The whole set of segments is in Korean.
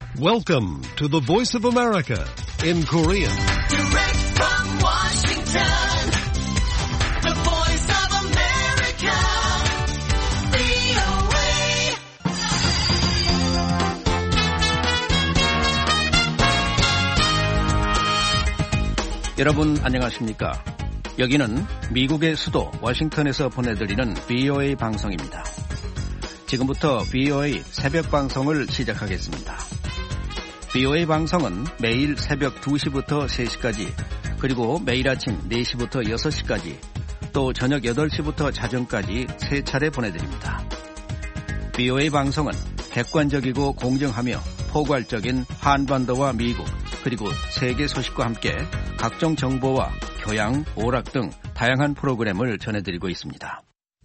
Welcome to the Voice of America in Korean. Direct from Washington, the Voice of America, VOA. 여러분 안녕하십니까? 여기는 미국의 수도 워싱턴에서 보내드리는 VOA 방송입니다. 지금부터 VOA 새벽 방송을 시작하겠습니다. VOA 방송은 매일 새벽 2시부터 3시까지, 그리고 매일 아침 4시부터 6시까지, 또 저녁 8시부터 자정까지 3차례 보내드립니다. VOA 방송은 객관적이고 공정하며 포괄적인 한반도와 미국, 그리고 세계 소식과 함께 각종 정보와 교양, 오락 등 다양한 프로그램을 전해드리고 있습니다.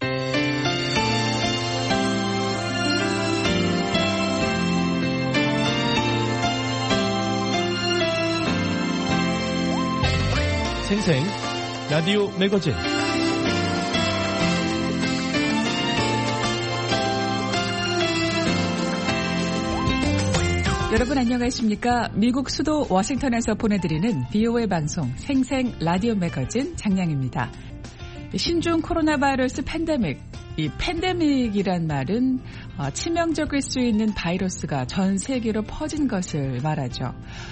생생 라디오 매거진 여러분 안녕하십니까? 미국 수도 워싱턴에서 보내드리는 VOA 방송 생생 라디오 매거진 장량입니다. 신종 코로나 바이러스 팬데믹, 이 팬데믹이란 말은 치명적일 수 있는 바이러스가 전 세계로 퍼진 것을 말하죠.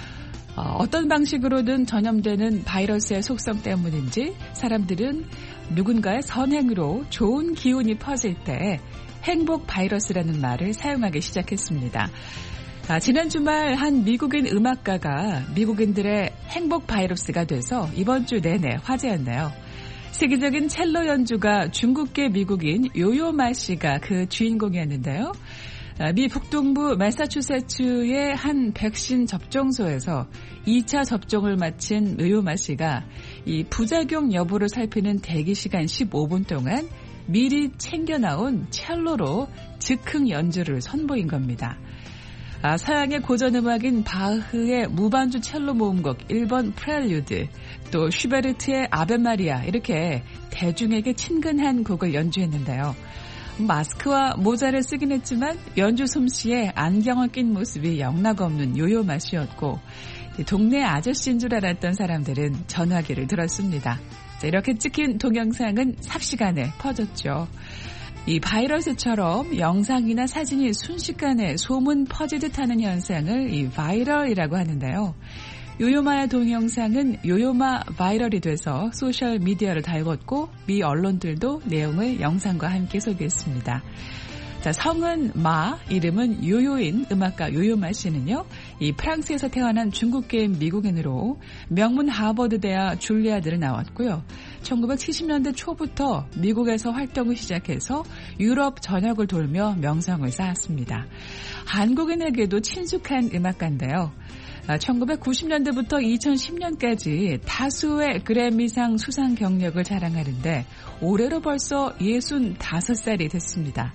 어떤 방식으로든 전염되는 바이러스의 속성 때문인지 사람들은 누군가의 선행으로 좋은 기운이 퍼질 때 행복 바이러스라는 말을 사용하기 시작했습니다. 지난 주말 한 미국인 음악가가 미국인들의 행복 바이러스가 돼서 이번 주 내내 화제였네요. 세계적인 첼로 연주가 중국계 미국인 요요마 씨가 그 주인공이었는데요. 미 북동부 매사추세츠의 한 백신 접종소에서 2차 접종을 마친 요요마 씨가 이 부작용 여부를 살피는 대기시간 15분 동안 미리 챙겨나온 첼로로 즉흥 연주를 선보인 겁니다. 서양의 고전음악인 바흐의 무반주 첼로 모음곡 1번 프렐류드, 또 슈베르트의 아베 마리아, 이렇게 대중에게 친근한 곡을 연주했는데요. 마스크와 모자를 쓰긴 했지만 연주 솜씨에 안경을 낀 모습이 영락없는 요요마 씨였고, 동네 아저씨인 줄 알았던 사람들은 전화기를 들었습니다. 이렇게 찍힌 동영상은 삽시간에 퍼졌죠. 이 바이러스처럼 영상이나 사진이 순식간에 소문 퍼지듯 하는 현상을 이 바이럴이라고 하는데요. 요요마의 동영상은 요요마 바이럴이 돼서 소셜미디어를 달궜고 미 언론들도 내용을 영상과 함께 소개했습니다. 자, 성은 마, 이름은 요요인 음악가 요요마 씨는요, 이 프랑스에서 태어난 중국계 미국인으로 명문 하버드 대학 줄리아드를 나왔고요. 1970년대 초부터 미국에서 활동을 시작해서 유럽 전역을 돌며 명성을 쌓았습니다. 한국인에게도 친숙한 음악가인데요. 1990년대부터 2010년까지 다수의 그래미상 수상 경력을 자랑하는데 올해로 벌써 65살이 됐습니다.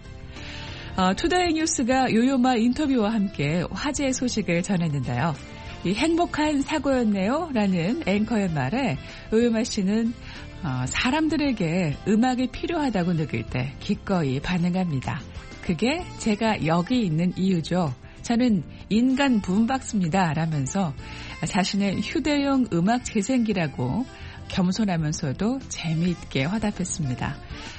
투데이 뉴스가 요요마 인터뷰와 함께 화제의 소식을 전했는데요. 이 행복한 사고였네요 라는 앵커의 말에 요요마 씨는 사람들에게 음악이 필요하다고 느낄 때 기꺼이 반응합니다. 그게 제가 여기 있는 이유죠. 저는 인간 붐박스입니다 라면서 자신의 휴대용 음악 재생기라고 겸손하면서도 재미있게 화답했습니다.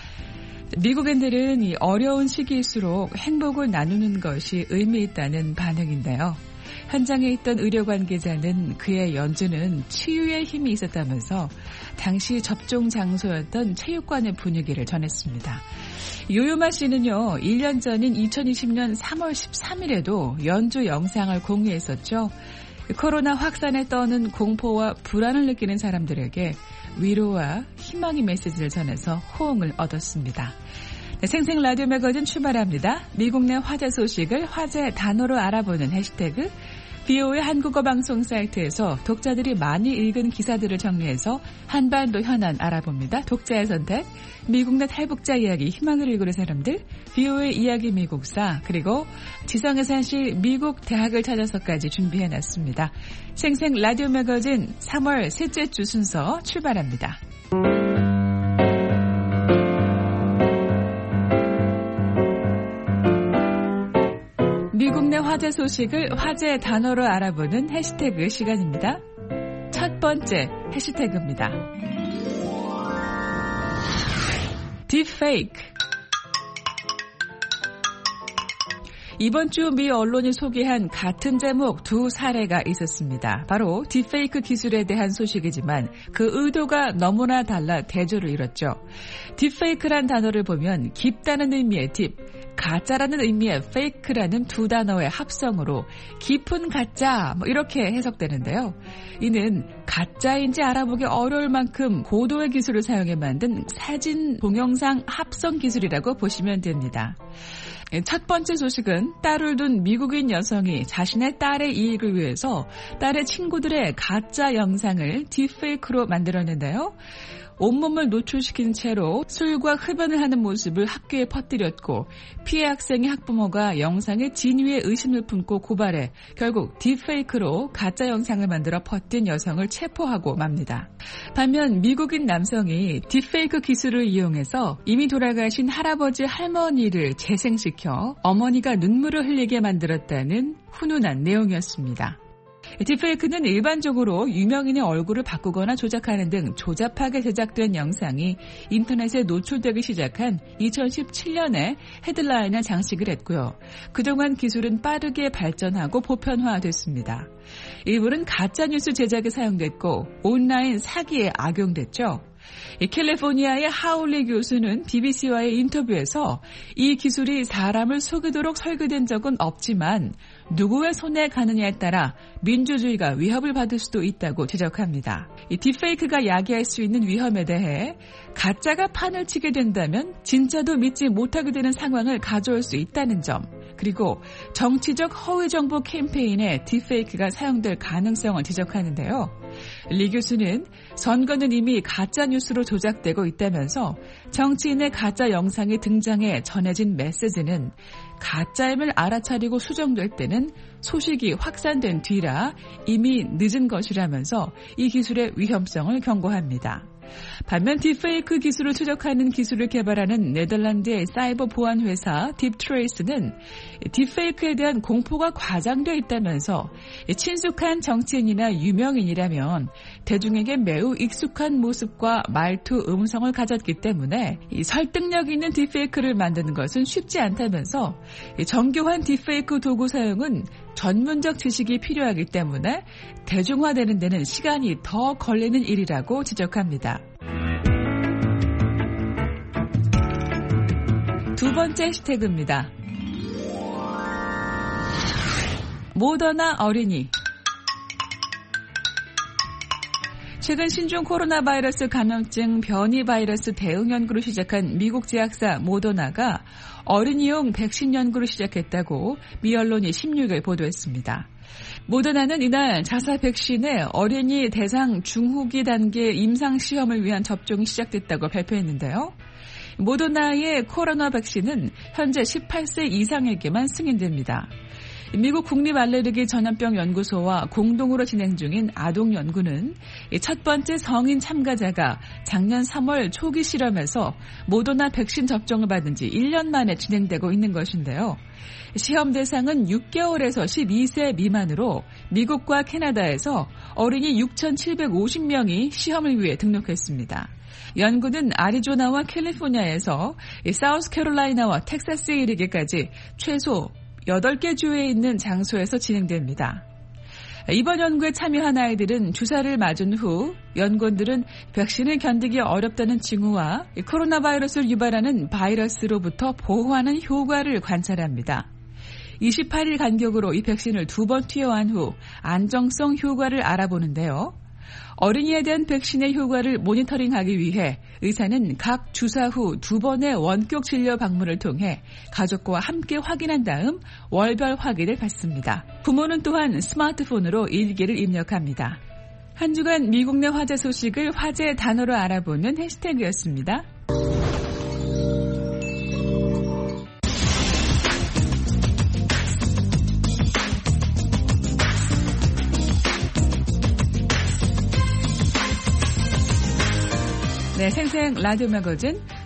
미국인들은 이 어려운 시기일수록 행복을 나누는 것이 의미 있다는 반응인데요. 현장에 있던 의료 관계자는 그의 연주는 치유의 힘이 있었다면서 당시 접종 장소였던 체육관의 분위기를 전했습니다. 요요마 씨는요, 1년 전인 2020년 3월 13일에도 연주 영상을 공유했었죠. 코로나 확산에 떠는 공포와 불안을 느끼는 사람들에게 위로와 희망의 메시지를 전해서 호응을 얻었습니다. 네, 생생 라디오 매거진 출발합니다. 미국 내 화제 소식을 화제 단어로 알아보는 해시태그 VOA 한국어 방송 사이트에서 독자들이 많이 읽은 기사들을 정리해서 한반도 현안 알아봅니다. 독자의 선택, 미국 내 탈북자 이야기, 희망을 읽는 사람들, VOA 이야기 미국사, 그리고 지성의 산실 미국 대학을 찾아서까지 준비해놨습니다. 생생 라디오 매거진 3월 셋째 주 순서 출발합니다. 미국 내 화제 소식을 화제 단어로 알아보는 해시태그 시간입니다. 첫 번째 해시태그입니다. 딥페이크. 이번 주 미 언론이 소개한 같은 제목 두 사례가 있었습니다. 바로 딥페이크 기술에 대한 소식이지만 그 의도가 너무나 달라 대조를 이뤘죠. 딥페이크란 단어를 보면 깊다는 의미의 딥, 가짜라는 의미의 페이크라는 두 단어의 합성으로 깊은 가짜 이렇게 해석되는데요. 이는 가짜인지 알아보기 어려울 만큼 고도의 기술을 사용해 만든 사진, 동영상 합성 기술이라고 보시면 됩니다. 첫 번째 소식은 딸을 둔 미국인 여성이 자신의 딸의 이익을 위해서 딸의 친구들의 가짜 영상을 딥페이크로 만들었는데요. 온몸을 노출시킨 채로 술과 흡연을 하는 모습을 학교에 퍼뜨렸고 피해 학생의 학부모가 영상의 진위에 의심을 품고 고발해 결국 딥페이크로 가짜 영상을 만들어 퍼뜨린 여성을 체포하고 맙니다. 반면 미국인 남성이 딥페이크 기술을 이용해서 이미 돌아가신 할아버지 할머니를 재생시켜 어머니가 눈물을 흘리게 만들었다는 훈훈한 내용이었습니다. 딥페이크는 일반적으로 유명인의 얼굴을 바꾸거나 조작하는 등 조잡하게 제작된 영상이 인터넷에 노출되기 시작한 2017년에 헤드라인을 장식을 했고요. 그동안 기술은 빠르게 발전하고 보편화됐습니다. 일부는 가짜뉴스 제작에 사용됐고 온라인 사기에 악용됐죠. 캘리포니아의 하울리 교수는 BBC와의 인터뷰에서 이 기술이 사람을 속이도록 설계된 적은 없지만 누구의 손에 가느냐에 따라 민주주의가 위협을 받을 수도 있다고 지적합니다. 이 딥페이크가 야기할 수 있는 위험에 대해 가짜가 판을 치게 된다면 진짜도 믿지 못하게 되는 상황을 가져올 수 있다는 점, 그리고 정치적 허위 정보 캠페인에 딥페이크가 사용될 가능성을 지적하는데요. 리 교수는 선거는 이미 가짜 뉴스로 조작되고 있다면서 정치인의 가짜 영상이 등장해 전해진 메시지는 가짜임을 알아차리고 수정될 때는 소식이 확산된 뒤라 이미 늦은 것이라면서 이 기술의 위험성을 경고합니다. 반면 딥페이크 기술을 추적하는 기술을 개발하는 네덜란드의 사이버 보안 회사 딥트레이스는 딥페이크에 대한 공포가 과장되어 있다면서 친숙한 정치인이나 유명인이라면 대중에게 매우 익숙한 모습과 말투, 음성을 가졌기 때문에 설득력 있는 딥페이크를 만드는 것은 쉽지 않다면서 정교한 딥페이크 도구 사용은 전문적 지식이 필요하기 때문에 대중화되는 데는 시간이 더 걸리는 일이라고 지적합니다. 두 번째 해시태그입니다. 모더나 어린이. 최근 신종 코로나 바이러스 감염증 변이 바이러스 대응 연구를 시작한 미국 제약사 모더나가 어린이용 백신 연구를 시작했다고 미 언론이 16일 보도했습니다. 모더나는 이날 자사 백신의 어린이 대상 중후기 단계 임상 시험을 위한 접종이 시작됐다고 발표했는데요. 모더나의 코로나 백신은 현재 18세 이상에게만 승인됩니다. 미국 국립알레르기 전염병 연구소와 공동으로 진행 중인 아동 연구는 첫 번째 성인 참가자가 작년 3월 초기 실험에서 모더나 백신 접종을 받은 지 1년 만에 진행되고 있는 것인데요. 시험 대상은 6개월에서 12세 미만으로 미국과 캐나다에서 어린이 6,750명이 시험을 위해 등록했습니다. 연구는 아리조나와 캘리포니아에서 사우스캐롤라이나와 텍사스에 이르기까지 최소 8개 주에 있는 장소에서 진행됩니다. 이번 연구에 참여한 아이들은 주사를 맞은 후 연구원들은 백신을 견디기 어렵다는 징후와 코로나 바이러스를 유발하는 바이러스로부터 보호하는 효과를 관찰합니다. 28일 간격으로 이 백신을 2번 투여한 후 안정성 효과를 알아보는데요. 어린이에 대한 백신의 효과를 모니터링하기 위해 의사는 각 주사 후 2번의 원격 진료 방문을 통해 가족과 함께 확인한 다음 월별 확인을 받습니다. 부모는 또한 스마트폰으로 일기를 입력합니다. 한 주간 미국 내 화제 소식을 화제 단어로 알아보는 해시태그였습니다. 네, 생생 라디오 매거진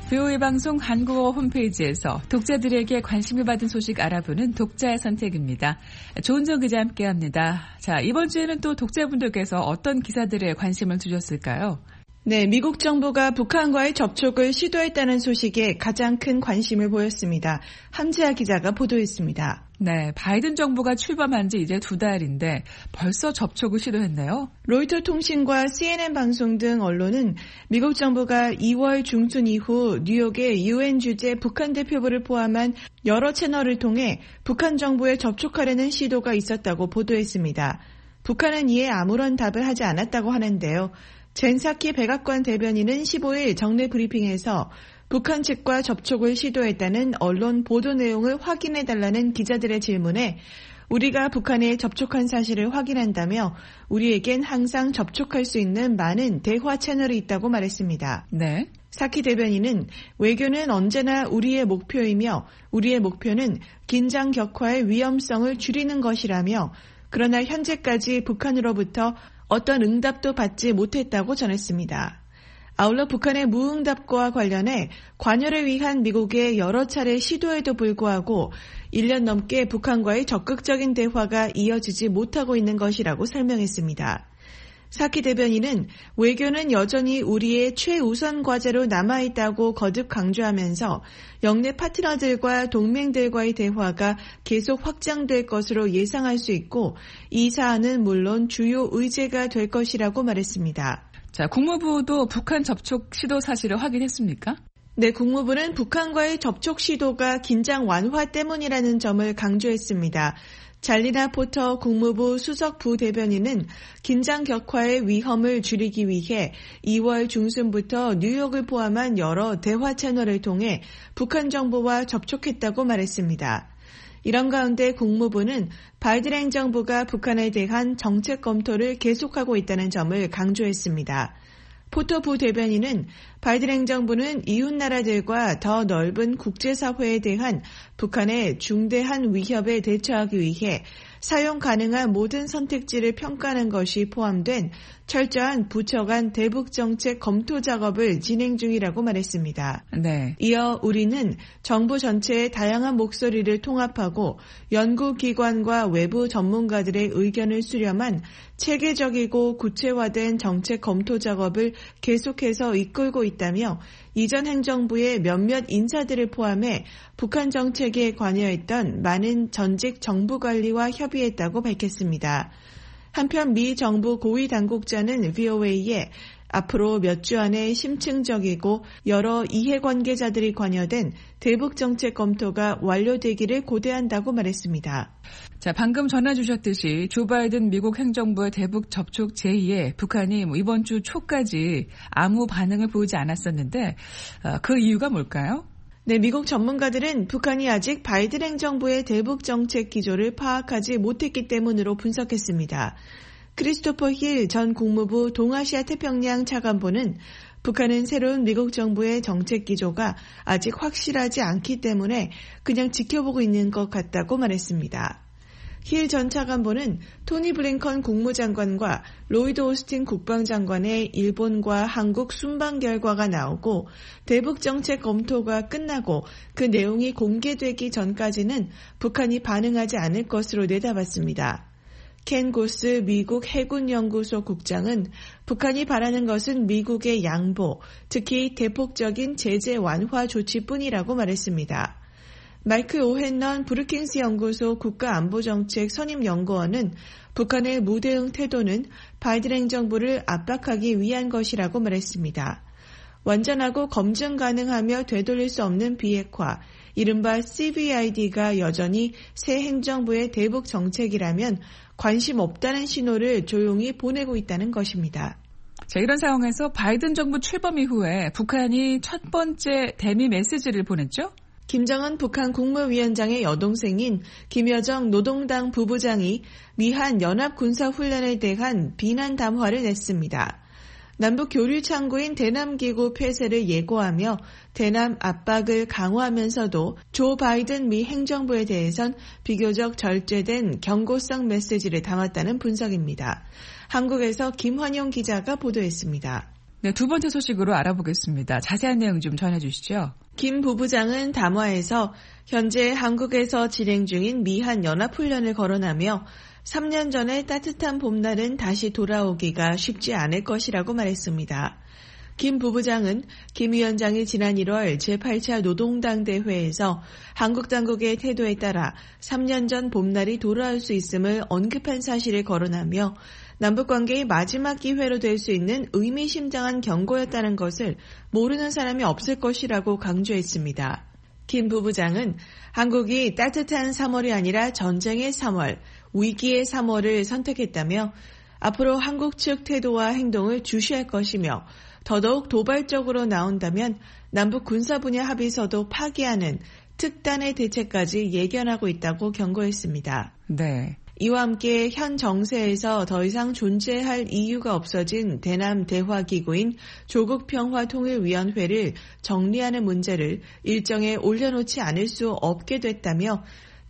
VOA 방송 한국어 홈페이지에서 독자들에게 관심을 받은 소식 알아보는 독자의 선택입니다. 조은정 기자 함께합니다. 자, 이번 주에는 또 독자분들께서 어떤 기사들에 관심을 두셨을까요? 네, 미국 정부가 북한과의 접촉을 시도했다는 소식에 가장 큰 관심을 보였습니다. 함지아 기자가 보도했습니다. 네, 바이든 정부가 출범한 지 이제 2달인데 벌써 접촉을 시도했네요. 로이터 통신과 CNN 방송 등 언론은 미국 정부가 2월 중순 이후 뉴욕의 UN 주재 북한 대표부를 포함한 여러 채널을 통해 북한 정부에 접촉하려는 시도가 있었다고 보도했습니다. 북한은 이에 아무런 답을 하지 않았다고 하는데요. 젠 사키 백악관 대변인은 15일 정례 브리핑에서 북한 측과 접촉을 시도했다는 언론 보도 내용을 확인해달라는 기자들의 질문에 우리가 북한에 접촉한 사실을 확인한다며 우리에겐 항상 접촉할 수 있는 많은 대화 채널이 있다고 말했습니다. 네. 사키 대변인은 외교는 언제나 우리의 목표이며 우리의 목표는 긴장 격화의 위험성을 줄이는 것이라며 그러나 현재까지 북한으로부터 어떤 응답도 받지 못했다고 전했습니다. 아울러 북한의 무응답과 관련해 관여를 위한 미국의 여러 차례 시도에도 불구하고 1년 넘게 북한과의 적극적인 대화가 이어지지 못하고 있는 것이라고 설명했습니다. 사키 대변인은 외교는 여전히 우리의 최우선 과제로 남아있다고 거듭 강조하면서 영내 파트너들과 동맹들과의 대화가 계속 확장될 것으로 예상할 수 있고 이 사안은 물론 주요 의제가 될 것이라고 말했습니다. 자, 국무부도 북한 접촉 시도 사실을 확인했습니까? 네, 국무부는 북한과의 접촉 시도가 긴장 완화 때문이라는 점을 강조했습니다. 잘리나 포터 국무부 수석 부대변인은 긴장 격화의 위험을 줄이기 위해 2월 중순부터 뉴욕을 포함한 여러 대화 채널을 통해 북한 정부와 접촉했다고 말했습니다. 이런 가운데 국무부는 바이든 행정부가 북한에 대한 정책 검토를 계속하고 있다는 점을 강조했습니다. 포터 부대변인은 바이든 행정부는 이웃나라들과 더 넓은 국제사회에 대한 북한의 중대한 위협에 대처하기 위해 사용 가능한 모든 선택지를 평가하는 것이 포함된 철저한 부처 간 대북 정책 검토 작업을 진행 중이라고 말했습니다. 네. 이어 우리는 정부 전체의 다양한 목소리를 통합하고 연구기관과 외부 전문가들의 의견을 수렴한 체계적이고 구체화된 정책 검토 작업을 계속해서 이끌고 있다며 이전 행정부의 몇몇 인사들을 포함해 북한 정책에 관여했던 많은 전직 정부 관리와 협의했다고 밝혔습니다. 한편 미 정부 고위 당국자는 VOA에 앞으로 몇 주 안에 심층적이고 여러 이해관계자들이 관여된 대북 정책 검토가 완료되기를 고대한다고 말했습니다. 자, 방금 전해 주셨듯이 조 바이든 미국 행정부의 대북 접촉 제의에 북한이 이번 주 초까지 아무 반응을 보이지 않았었는데 그 이유가 뭘까요? 네, 미국 전문가들은 북한이 아직 바이든 행정부의 대북 정책 기조를 파악하지 못했기 때문으로 분석했습니다. 크리스토퍼 힐 전 국무부 동아시아 태평양 차관보는 북한은 새로운 미국 정부의 정책 기조가 아직 확실하지 않기 때문에 그냥 지켜보고 있는 것 같다고 말했습니다. 힐 전 차관보는 토니 블링컨 국무장관과 로이드 오스틴 국방장관의 일본과 한국 순방 결과가 나오고 대북 정책 검토가 끝나고 그 내용이 공개되기 전까지는 북한이 반응하지 않을 것으로 내다봤습니다. 켄 고스 미국 해군연구소 국장은 북한이 바라는 것은 미국의 양보, 특히 대폭적인 제재 완화 조치뿐이라고 말했습니다. 마이클 오헨넌 브루킹스 연구소 국가안보정책 선임연구원은 북한의 무대응 태도는 바이든 행정부를 압박하기 위한 것이라고 말했습니다. 완전하고 검증 가능하며 되돌릴 수 없는 비핵화, 이른바 CVID가 여전히 새 행정부의 대북 정책이라면 관심 없다는 신호를 조용히 보내고 있다는 것입니다. 자, 이런 상황에서 바이든 정부 출범 이후에 북한이 첫 번째 대미 메시지를 보냈죠? 김정은 북한 국무위원장의 여동생인 김여정 노동당 부부장이 미한 연합군사훈련에 대한 비난 담화를 냈습니다. 남북 교류 창구인 대남기구 폐쇄를 예고하며 대남 압박을 강화하면서도 조 바이든 미 행정부에 대해선 비교적 절제된 경고성 메시지를 담았다는 분석입니다. 한국에서 김환용 기자가 보도했습니다. 네, 두 번째 소식으로 알아보겠습니다. 자세한 내용 좀 전해주시죠. 김 부부장은 담화에서 현재 한국에서 진행 중인 미한 연합훈련을 거론하며 3년 전에 따뜻한 봄날은 다시 돌아오기가 쉽지 않을 것이라고 말했습니다. 김 부부장은 김 위원장이 지난 1월 제8차 노동당 대회에서 한국 당국의 태도에 따라 3년 전 봄날이 돌아올 수 있음을 언급한 사실을 거론하며 남북관계의 마지막 기회로 될 수 있는 의미심장한 경고였다는 것을 모르는 사람이 없을 것이라고 강조했습니다. 김 부부장은 한국이 따뜻한 3월이 아니라 전쟁의 3월, 위기의 3월을 선택했다며 앞으로 한국 측 태도와 행동을 주시할 것이며 더더욱 도발적으로 나온다면 남북 군사 분야 합의서도 파기하는 특단의 대책까지 예견하고 있다고 경고했습니다. 네. 이와 함께 현 정세에서 더 이상 존재할 이유가 없어진 대남 대화기구인 조국평화통일위원회를 정리하는 문제를 일정에 올려놓지 않을 수 없게 됐다며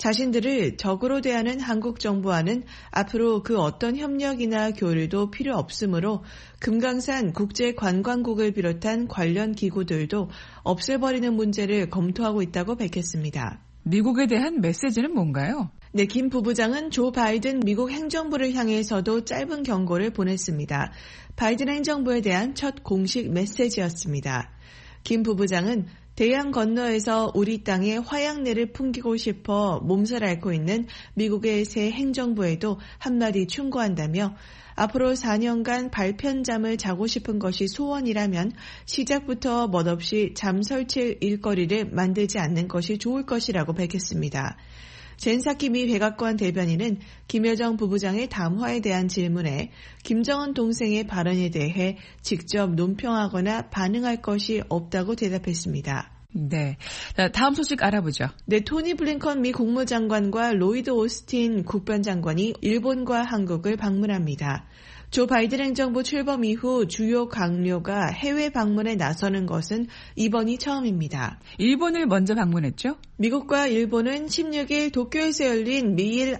자신들을 적으로 대하는 한국 정부와는 앞으로 그 어떤 협력이나 교류도 필요 없으므로 금강산 국제관광국을 비롯한 관련 기구들도 없애버리는 문제를 검토하고 있다고 밝혔습니다. 미국에 대한 메시지는 뭔가요? 네, 김 부부장은 조 바이든 미국 행정부를 향해서도 짧은 경고를 보냈습니다. 바이든 행정부에 대한 첫 공식 메시지였습니다. 김 부부장은 대양 건너에서 우리 땅에 화양내를 풍기고 싶어 몸살 앓고 있는 미국의 새 행정부에도 한마디 충고한다며 앞으로 4년간 발편잠을 자고 싶은 것이 소원이라면 시작부터 멋없이 잠 설칠 일거리를 만들지 않는 것이 좋을 것이라고 밝혔습니다. 젠사키 미 백악관 대변인은 김여정 부부장의 담화에 대한 질문에 김정은 동생의 발언에 대해 직접 논평하거나 반응할 것이 없다고 대답했습니다. 네. 자, 다음 소식 알아보죠. 네, 토니 블링컨 미 국무장관과 로이드 오스틴 국방장관이 일본과 한국을 방문합니다. 조 바이든 행정부 출범 이후 주요 강료가 해외 방문에 나서는 것은 이번이 처음입니다. 일본을 먼저 방문했죠? 미국과 일본은 16일 도쿄에서 열린 미일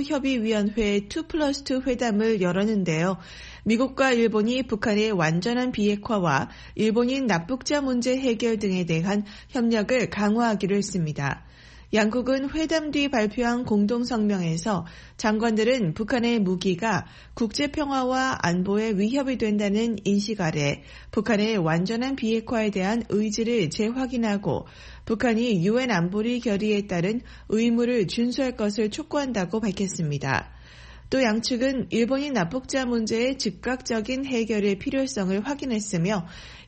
안보협의위원회 2+2 회담을 열었는데요. 미국과 일본이 북한의 완전한 비핵화와 일본인 납북자 문제 해결 등에 대한 협력을 강화하기로 했습니다. 양국은 회담 뒤 발표한 공동성명에서 장관들은 북한의 무기가 국제평화와 안보에 위협이 된다는 인식 아래 북한의 완전한 비핵화에 대한 의지를 재확인하고 북한이 UN 안보리 결의에 따른 의무를 준수할 것을 촉구한다고 밝혔습니다. 또 양측은 일본인 납북자 문제의 즉각적인 해결의 필요성을 확인했으며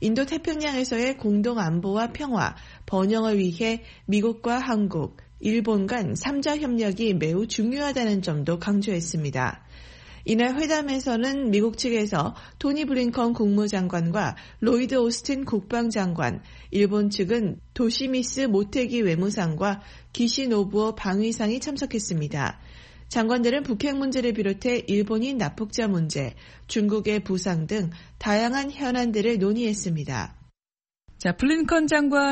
인도태평양에서의 공동 안보와 평화, 번영을 위해 미국과 한국, 일본 간 3자 협력이 매우 중요하다는 점도 강조했습니다. 이날 회담에서는 미국 측에서 토니 블링컨 국무장관과 로이드 오스틴 국방장관, 일본 측은 도시미스 모테기 외무상과 기시 노부오 방위상이 참석했습니다. 장관들은 북핵 문제를 비롯해 일본인 납북자 문제, 중국의 부상 등 다양한 현안들을 논의했습니다. 자, 블링컨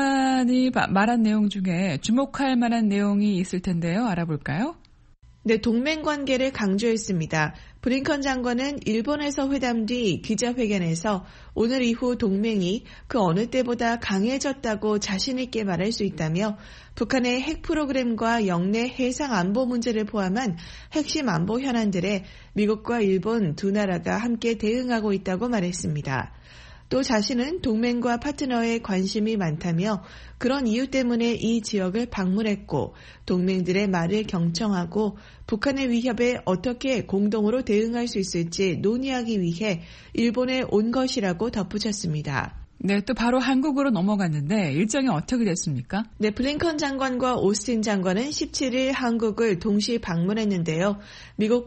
장관이 말한 내용 중에 주목할 만한 내용이 있을 텐데요. 알아볼까요? 네, 동맹관계를 강조했습니다. 블링컨 장관은 일본에서 회담 뒤 기자회견에서 오늘 이후 동맹이 그 어느 때보다 강해졌다고 자신 있게 말할 수 있다며 북한의 핵 프로그램과 영내 해상 안보 문제를 포함한 핵심 안보 현안들에 미국과 일본 두 나라가 함께 대응하고 있다고 말했습니다. 또 자신은 동맹과 파트너에 관심이 많다며 그런 이유 때문에 이 지역을 방문했고 동맹들의 말을 경청하고 북한의 위협에 어떻게 공동으로 대응할 수 있을지 논의하기 위해 일본에 온 것이라고 덧붙였습니다. 네, 또 바로 한국으로 넘어갔는데 일정이 어떻게 됐습니까? 네, 블링컨 장관과 오스틴 장관은 17일 한국을 동시 방문했는데요. 미국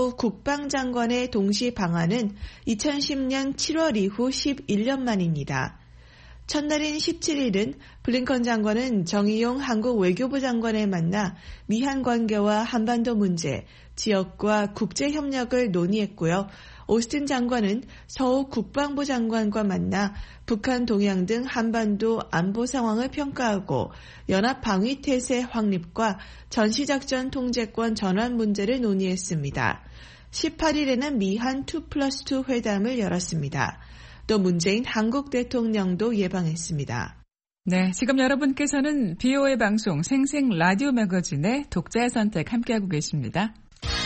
국방장관의 동시 방한은 2010년 7월 이후 11년 만입니다. 첫날인 17일은 블링컨 장관은 정의용 한국 외교부 장관을 만나 미한 관계와 한반도 문제, 지역과 국제협력을 논의했고요. 오스틴 장관은 서욱 국방부 장관과 만나 북한 동향 등 한반도 안보 상황을 평가하고 연합방위태세 확립과 전시작전 통제권 전환 문제를 논의했습니다. 18일에는 미한 2+2 회담을 열었습니다. 또 문재인 한국 대통령도 예방했습니다. 네, 지금 여러분께서는 BOA 방송 생생 라디오 매거진의 독자의 선택 함께하고 계십니다.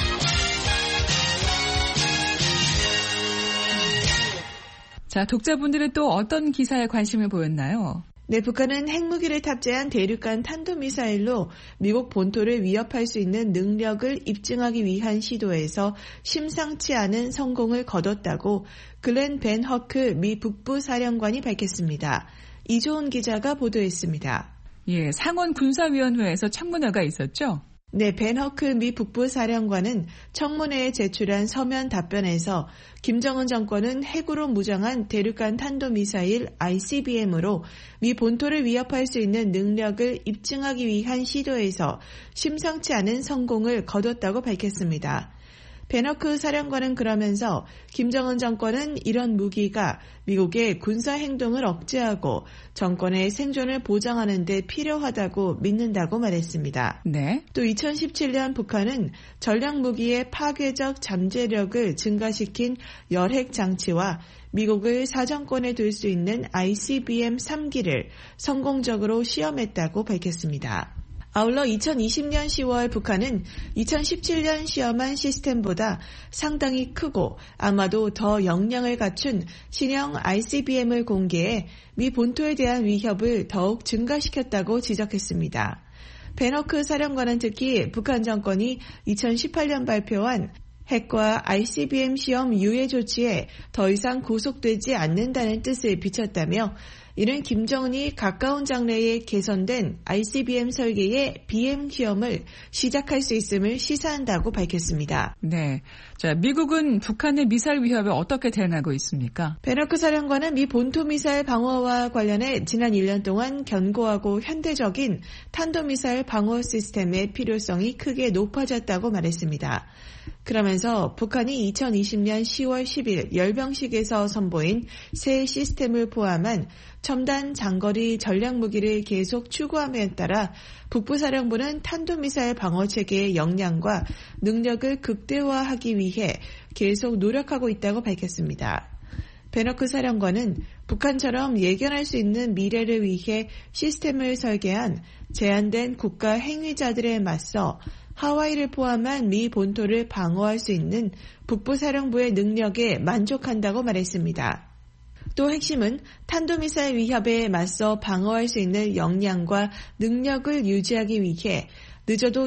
자, 독자분들은 또 어떤 기사에 관심을 보였나요? 네, 북한은 핵무기를 탑재한 대륙간 탄도미사일로 미국 본토를 위협할 수 있는 능력을 입증하기 위한 시도에서 심상치 않은 성공을 거뒀다고 글렌 벤 허크 미 북부사령관이 밝혔습니다. 이조은 기자가 보도했습니다. 예, 상원 군사위원회에서 청문회가 있었죠? 네, 벤 허크 미 북부사령관은 청문회에 제출한 서면 답변에서 김정은 정권은 핵으로 무장한 대륙간 탄도미사일 ICBM으로 미 본토를 위협할 수 있는 능력을 입증하기 위한 시도에서 심상치 않은 성공을 거뒀다고 밝혔습니다. 벤 허크 사령관은 그러면서 김정은 정권은 이런 무기가 미국의 군사행동을 억제하고 정권의 생존을 보장하는 데 필요하다고 믿는다고 말했습니다. 네. 또 2017년 북한은 전략무기의 파괴적 잠재력을 증가시킨 열핵 장치와 미국을 사정권에 둘 수 있는 ICBM 3기를 성공적으로 시험했다고 밝혔습니다. 아울러 2020년 10월 북한은 2017년 시험한 시스템보다 상당히 크고 아마도 더 역량을 갖춘 신형 ICBM을 공개해 미 본토에 대한 위협을 더욱 증가시켰다고 지적했습니다. 벤 허크 사령관은 특히 북한 정권이 2018년 발표한 핵과 ICBM 시험 유예 조치에 더 이상 구속되지 않는다는 뜻을 비췄다며 이는 김정은이 가까운 장래에 개선된 ICBM 설계의 BM 시험을 시작할 수 있음을 시사한다고 밝혔습니다. 네, 자, 미국은 북한의 미사일 위협에 어떻게 대응하고 있습니까? 벤 허크 사령관은 미 본토 미사일 방어와 관련해 지난 1년 동안 견고하고 현대적인 탄도미사일 방어 시스템의 필요성이 크게 높아졌다고 말했습니다. 그러면서 북한이 2020년 10월 10일 열병식에서 선보인 새 시스템을 포함한 첨단 장거리 전략무기를 계속 추구함에 따라 북부사령부는 탄도미사일 방어체계의 역량과 능력을 극대화하기 위해 계속 노력하고 있다고 밝혔습니다. 벤 허크 사령관은 북한처럼 예견할 수 있는 미래를 위해 시스템을 설계한 제한된 국가 행위자들에 맞서 하와이를 포함한 미 본토를 방어할 수 있는 북부사령부의 능력에 만족한다고 말했습니다. 또 핵심은 탄도미사일 위협에 맞서 방어할 수 있는 역량과 능력을 유지하기 위해 늦어도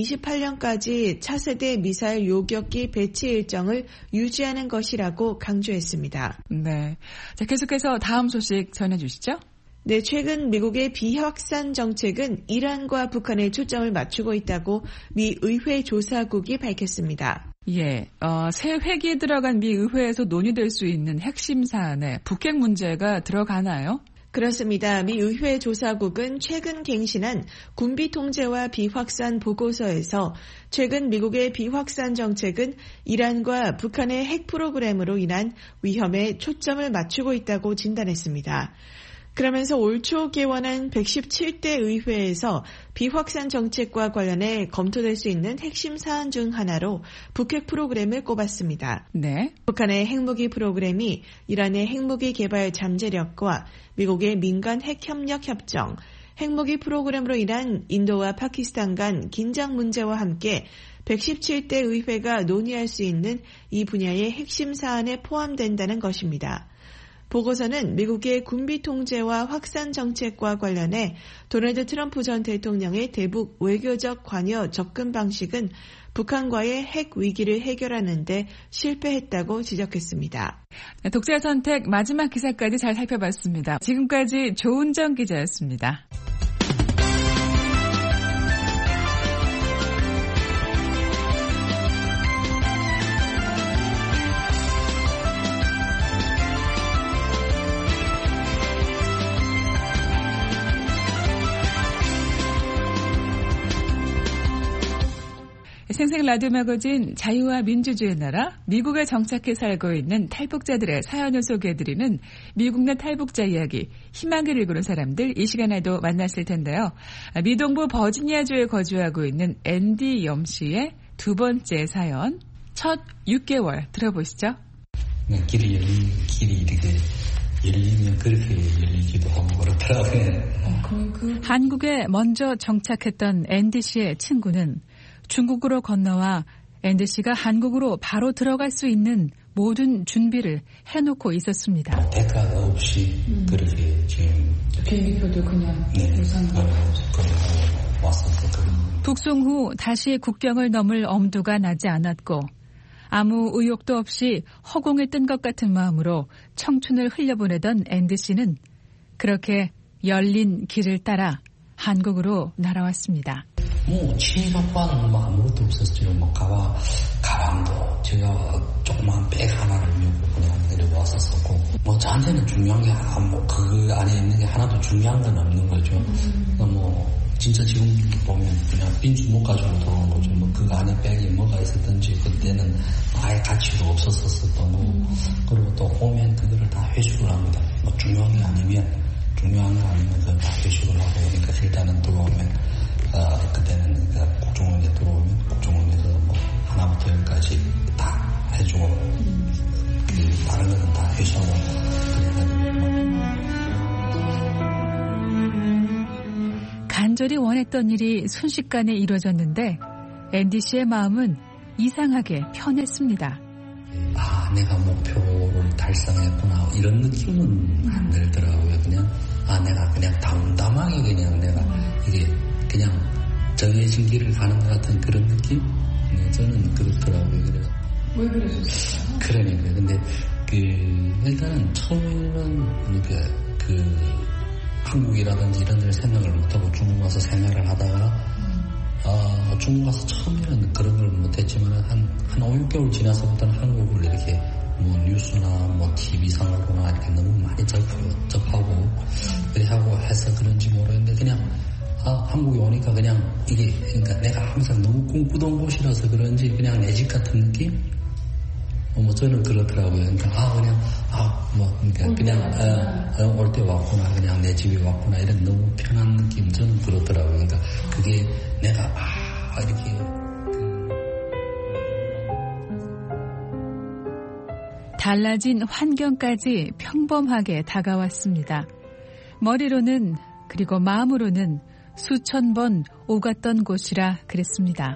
2028년까지 차세대 미사일 요격기 배치 일정을 유지하는 것이라고 강조했습니다. 네, 자, 계속해서 다음 소식 전해주시죠. 네, 최근 미국의 비확산 정책은 이란과 북한에 초점을 맞추고 있다고 미 의회 조사국이 밝혔습니다. 예, 새 회기에 들어간 미 의회에서 논의될 수 있는 핵심 사안에 북핵 문제가 들어가나요? 그렇습니다. 미 의회 조사국은 최근 갱신한 군비 통제와 비확산 보고서에서 최근 미국의 비확산 정책은 이란과 북한의 핵 프로그램으로 인한 위험에 초점을 맞추고 있다고 진단했습니다. 그러면서 올 초 개원한 117대 의회에서 비확산 정책과 관련해 검토될 수 있는 핵심 사안 중 하나로 북핵 프로그램을 꼽았습니다. 네. 북한의 핵무기 프로그램이 이란의 핵무기 개발 잠재력과 미국의 민간 핵협력 협정, 핵무기 프로그램으로 인한 인도와 파키스탄 간 긴장 문제와 함께 117대 의회가 논의할 수 있는 이 분야의 핵심 사안에 포함된다는 것입니다. 보고서는 미국의 군비 통제와 확산 정책과 관련해 도널드 트럼프 전 대통령의 대북 외교적 관여 접근 방식은 북한과의 핵 위기를 해결하는 데 실패했다고 지적했습니다. 독자 선택 마지막 기사까지 잘 살펴봤습니다. 지금까지 조은정 기자였습니다. 생생 라디오 매거진 자유와 민주주의 나라 미국에 정착해 살고 있는 탈북자들의 사연을 소개해드리는 미국 내 탈북자 이야기 희망을 읽는 사람들 이 시간에도 만났을 텐데요. 미동부 버지니아주에 거주하고 있는 앤디 염 씨의 두 번째 사연 첫 6개월 들어보시죠. 길이 이렇게 열리면 그렇게 열리기도 하고 그렇더라고요. 한국에 먼저 정착했던 앤디 씨의 친구는 중국으로 건너와 앤디 씨가 한국으로 바로 들어갈 수 있는 모든 준비를 해놓고 있었습니다. 대가가 없이 그렇게 지금 비행기표도 그냥 왔었어. 북송 후 다시 국경을 넘을 엄두가 나지 않았고 아무 의욕도 없이 허공에 뜬 것 같은 마음으로 청춘을 흘려보내던 앤디 씨는 그렇게 열린 길을 따라 한국으로 날아왔습니다. 취업과는 아무것도 없었죠. 가방도 제가 조그만 백 하나를 메고 그냥 내려왔었고, 저한테는 중요한 게 그 안에 있는 게 하나도 중요한 건 없는 거죠. 진짜 지금 보면 그냥 빈 주먹 가지고 들어온 거죠. 그 안에 백이 뭐가 있었든지 그때는 아예 가치도 없었었던 거고, 그리고 또 오면 그거를 다 회수를 합니다. 중요한 게 아니면 그걸 다 회수를 하고, 그러니까 일단은 들어오면 그때는 그러니까 국정원에 들어오면 국정원에서 하나부터 열까지 다 해주고, 다른 거는 다 회수하고. 간절히 원했던 일이 순식간에 이루어졌는데 앤디 씨의 마음은 이상하게 편했습니다. 내가 목표를 달성했구나 이런 느낌은 안 들더라고요. 그냥 내가 그냥 담담하게 그냥 내가 이게 그냥 정해진 길을 가는 것 같은 그런 느낌? 저는 그렇더라고요. 그래서 왜 그러셨어요? 그러니까 근데 일단은 처음에는 한국이라든지 이런 데를 생각을 못하고 중국 가서 생활을 하다가 중국 가서 처음에는 그런 걸 못했지만 한 5, 6개월 지나서부터는 한국을 이렇게 뉴스나 TV상으로나 이렇게 너무 많이 접하고 그래 하고 해서 그런지 모르겠는데 그냥 한국에 오니까 그냥 이게 그러니까 내가 항상 너무 꿈꾸던 곳이라서 그런지 그냥 내 집 같은 느낌? 저는 그렇더라고요. 그냥 올 때 왔구나, 그냥 내 집에 왔구나, 이런 너무 편한 느낌, 저는 그렇더라고요. 그러니까 그게 내가, 이렇게. 달라진 환경까지 평범하게 다가왔습니다. 머리로는, 그리고 마음으로는 수천 번 오갔던 곳이라 그랬습니다.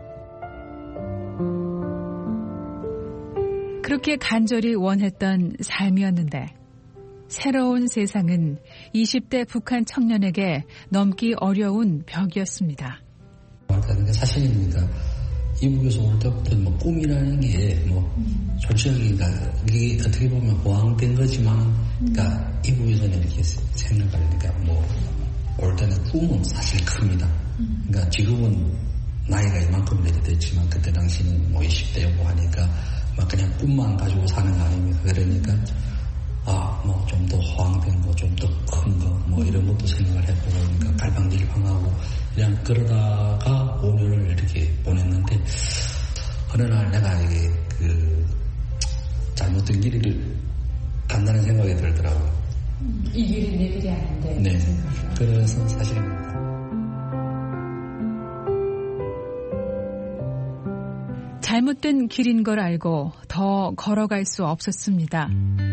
그렇게 간절히 원했던 삶이었는데 새로운 세상은 20대 북한 청년에게 넘기 어려운 벽이었습니다. 그러니까 사실은 이북에서 올 때부터 꿈이라는 게 솔직히 이게 어떻게 보면 보완된 거지만 이북에서는 이렇게 생각을 올 때는 꿈은 사실 큽니다. 그러니까 지금은 나이가 이만큼 됐지만 그때 당시는 20대고 하니까 그냥 꿈만 가지고 사는 거 아닙니까? 그러니까 좀 더 호황된 거, 좀 더 큰 거, 이런 것도 생각을 해보고, 그러니까 갈팡질팡하고 그냥 그러다가 5년을 이렇게 보냈는데 어느 날 내가 이게 잘못된 길을 간다는 생각이 들더라고요. 이 길이 내 길이 아닌데. 네. 그래서 사실. 잘못된 길인 걸 알고 더 걸어갈 수 없었습니다.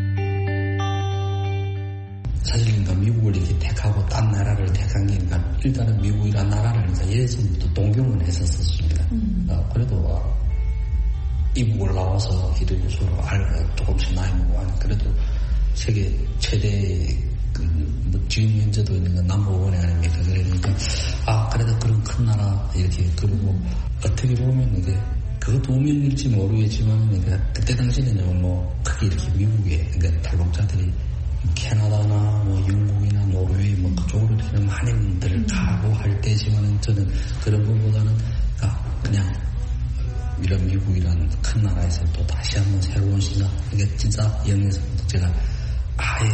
사실 미국을 이렇게 택하고 딴 나라를 택한 게 일단은 미국이라는 나라를 예전부터 동경은 했었습니다. 그래도 이북을 나와서 이렇게 서로 알고 조금씩 나이 먹고 하니 그래도 세계 최대 지금 현재도 있는 건 넘버원이 아닙니까? 그러니까 그래도 그런 큰 나라 이렇게 그리고 어떻게 보면 이게 그것도 운명일지 모르겠지만, 그때 당시에는 크게 이렇게 미국에, 탈북자들이 캐나다나 영국이나 노르웨이 그쪽으로 이렇게 많이들 가고 할 때지만 저는 그런 것보다는 그냥 이런 미국이란 큰 나라에서 또 다시 한번 새로운 시작, 이게 진짜 영에서부터 제가 아예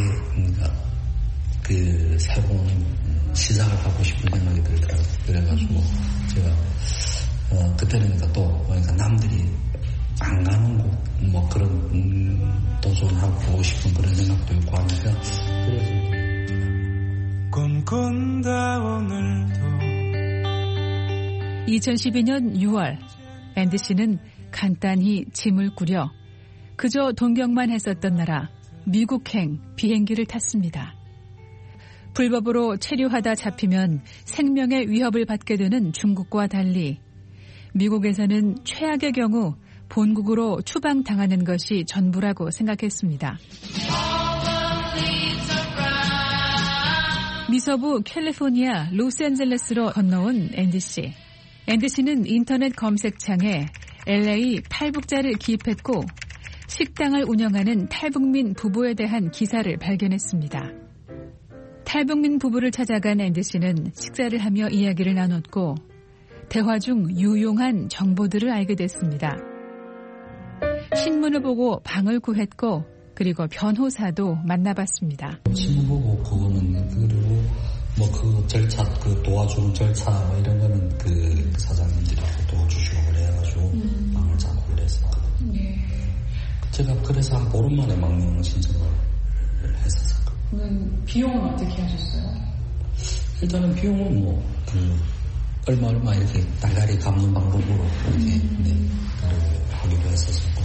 새로운 시작을 하고 싶은 생각이 들더라고요. 그래가지고 제가 그때는 남들이 안 가는 곳, 그런 도전하고 싶은 그런 생각도 있고 하니까, 그래서. 꿈꾼다, 오늘도. 2012년 6월, 앤디 씨는 간단히 짐을 꾸려 그저 동경만 했었던 나라 미국행 비행기를 탔습니다. 불법으로 체류하다 잡히면 생명의 위협을 받게 되는 중국과 달리 미국에서는 최악의 경우 본국으로 추방당하는 것이 전부라고 생각했습니다. 미서부 캘리포니아 로스앤젤레스로 건너온 앤디 씨. 앤디 씨는 인터넷 검색창에 LA 탈북자를 기입했고 식당을 운영하는 탈북민 부부에 대한 기사를 발견했습니다. 탈북민 부부를 찾아간 앤디 씨는 식사를 하며 이야기를 나눴고 대화 중 유용한 정보들을 알게 됐습니다. 신문을 보고 방을 구했고 그리고 변호사도 만나봤습니다. 신문 보고 그거는 그리고 뭐 그 절차 그 도와주는 절차 뭐 이런 거는 그 사장님들하고 도와주시고 그래가지고 방을 잡고 그래서 제가 그래서 한 보름 만에 망명 신청을 했었어요. 그러면 비용은 어떻게 하셨어요? 일단은 비용은 뭐 그 얼마 이렇게 달달이 갚는 방법으로 이렇게 하기로 했었고.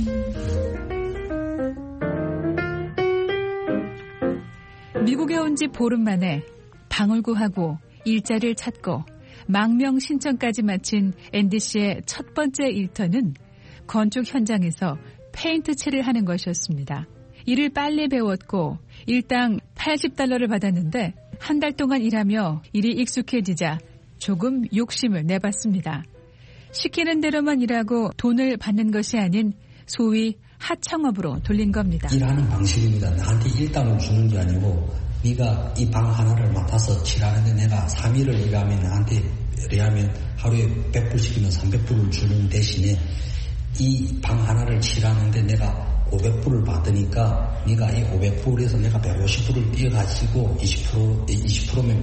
미국에 온 지 보름 만에 방을 구하고 일자리를 찾고 망명 신청까지 마친 앤디 씨의 첫 번째 일터는 건축 현장에서 페인트 칠을 하는 것이었습니다. 이를 빨리 배웠고 일당 $80를 받았는데 한 달 동안 일하며 일이 익숙해지자 조금 욕심을 내봤습니다. 시키는 대로만 일하고 돈을 받는 것이 아닌 소위 하청업으로 돌린 겁니다. 일하는 방식입니다. 나한테 일당을 주는 게 아니고 네가 이 방 하나를 맡아서 칠하는데 내가 3일을 일하면 나한테 일하면 하루에 100불씩이면 300불을 주는 대신에 이 방 하나를 칠하는데 내가 500불을 받으니까 네가 이 500불에서 내가 150불을 띄어가지고 20%면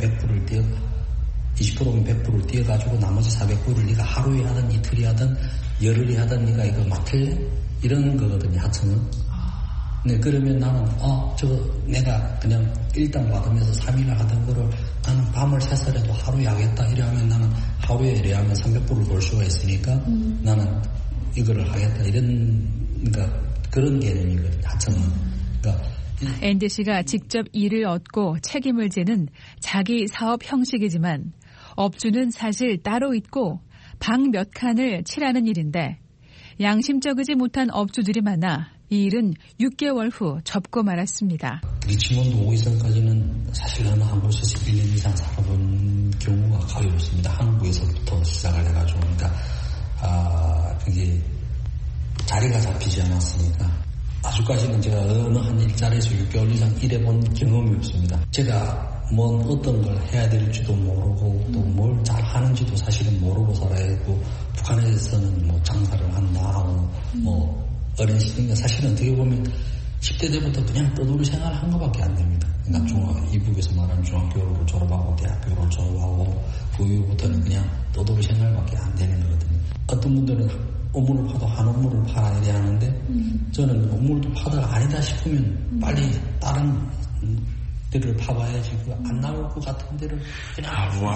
100불을 띄어가지고 나머지 400불을 네가 하루에 하든 이틀이 하든 열흘이 하든 네가 이거 맡을래? 이런 거거든요, 하청은. 네, 그러면 나는 내가 그냥 일당 받으면서 3일을 하던 거를 나는 밤을 새서라도 하루에 하겠다 이러면 나는 하루에 이래하면 300불을 벌 수가 있으니까 나는 이거를 하겠다 그러니까 그런 개념이거든요, 하청은. 그러니까 앤디 씨가 직접 일을 얻고 책임을 지는 자기 사업 형식이지만 업주는 사실 따로 있고 방 몇 칸을 칠하는 일인데 양심적이지 못한 업주들이 많아 이 일은 6개월 후 접고 말았습니다. 리치몬드 오기 전까지는 사실 나는 한 곳에서 1년 이상 살아본 경우가 거의 없습니다. 한국에서부터 시작을 해가지고 그러니까 그게 자리가 잡히지 않았으니까 아직까지는 제가 어느 한 일자리에서 6개월 이상 일해본 경험이 없습니다. 제가 어떤 걸 해야 될지도 모르고 또 뭘 잘 하는지도 사실은 모르고 살아야 했고 북한에서는 장사를 한다 하고 어린 시기니까 사실은 어떻게 보면 10대 때부터 그냥 떠돌이 생활을 한 것밖에 안 됩니다. 그러니까 이북에서 말하는 중학교를 졸업하고 대학교를 졸업하고 그 이후부터는 그냥 떠돌이 생활밖에 안 되는 거거든요. 어떤 분들은 업무를 파도 한 업무를 팔아야 하는데 저는 업무를 파다가 아니다 싶으면 빨리 다른 데를 파봐야지 안 나올 것 같은 데를 그냥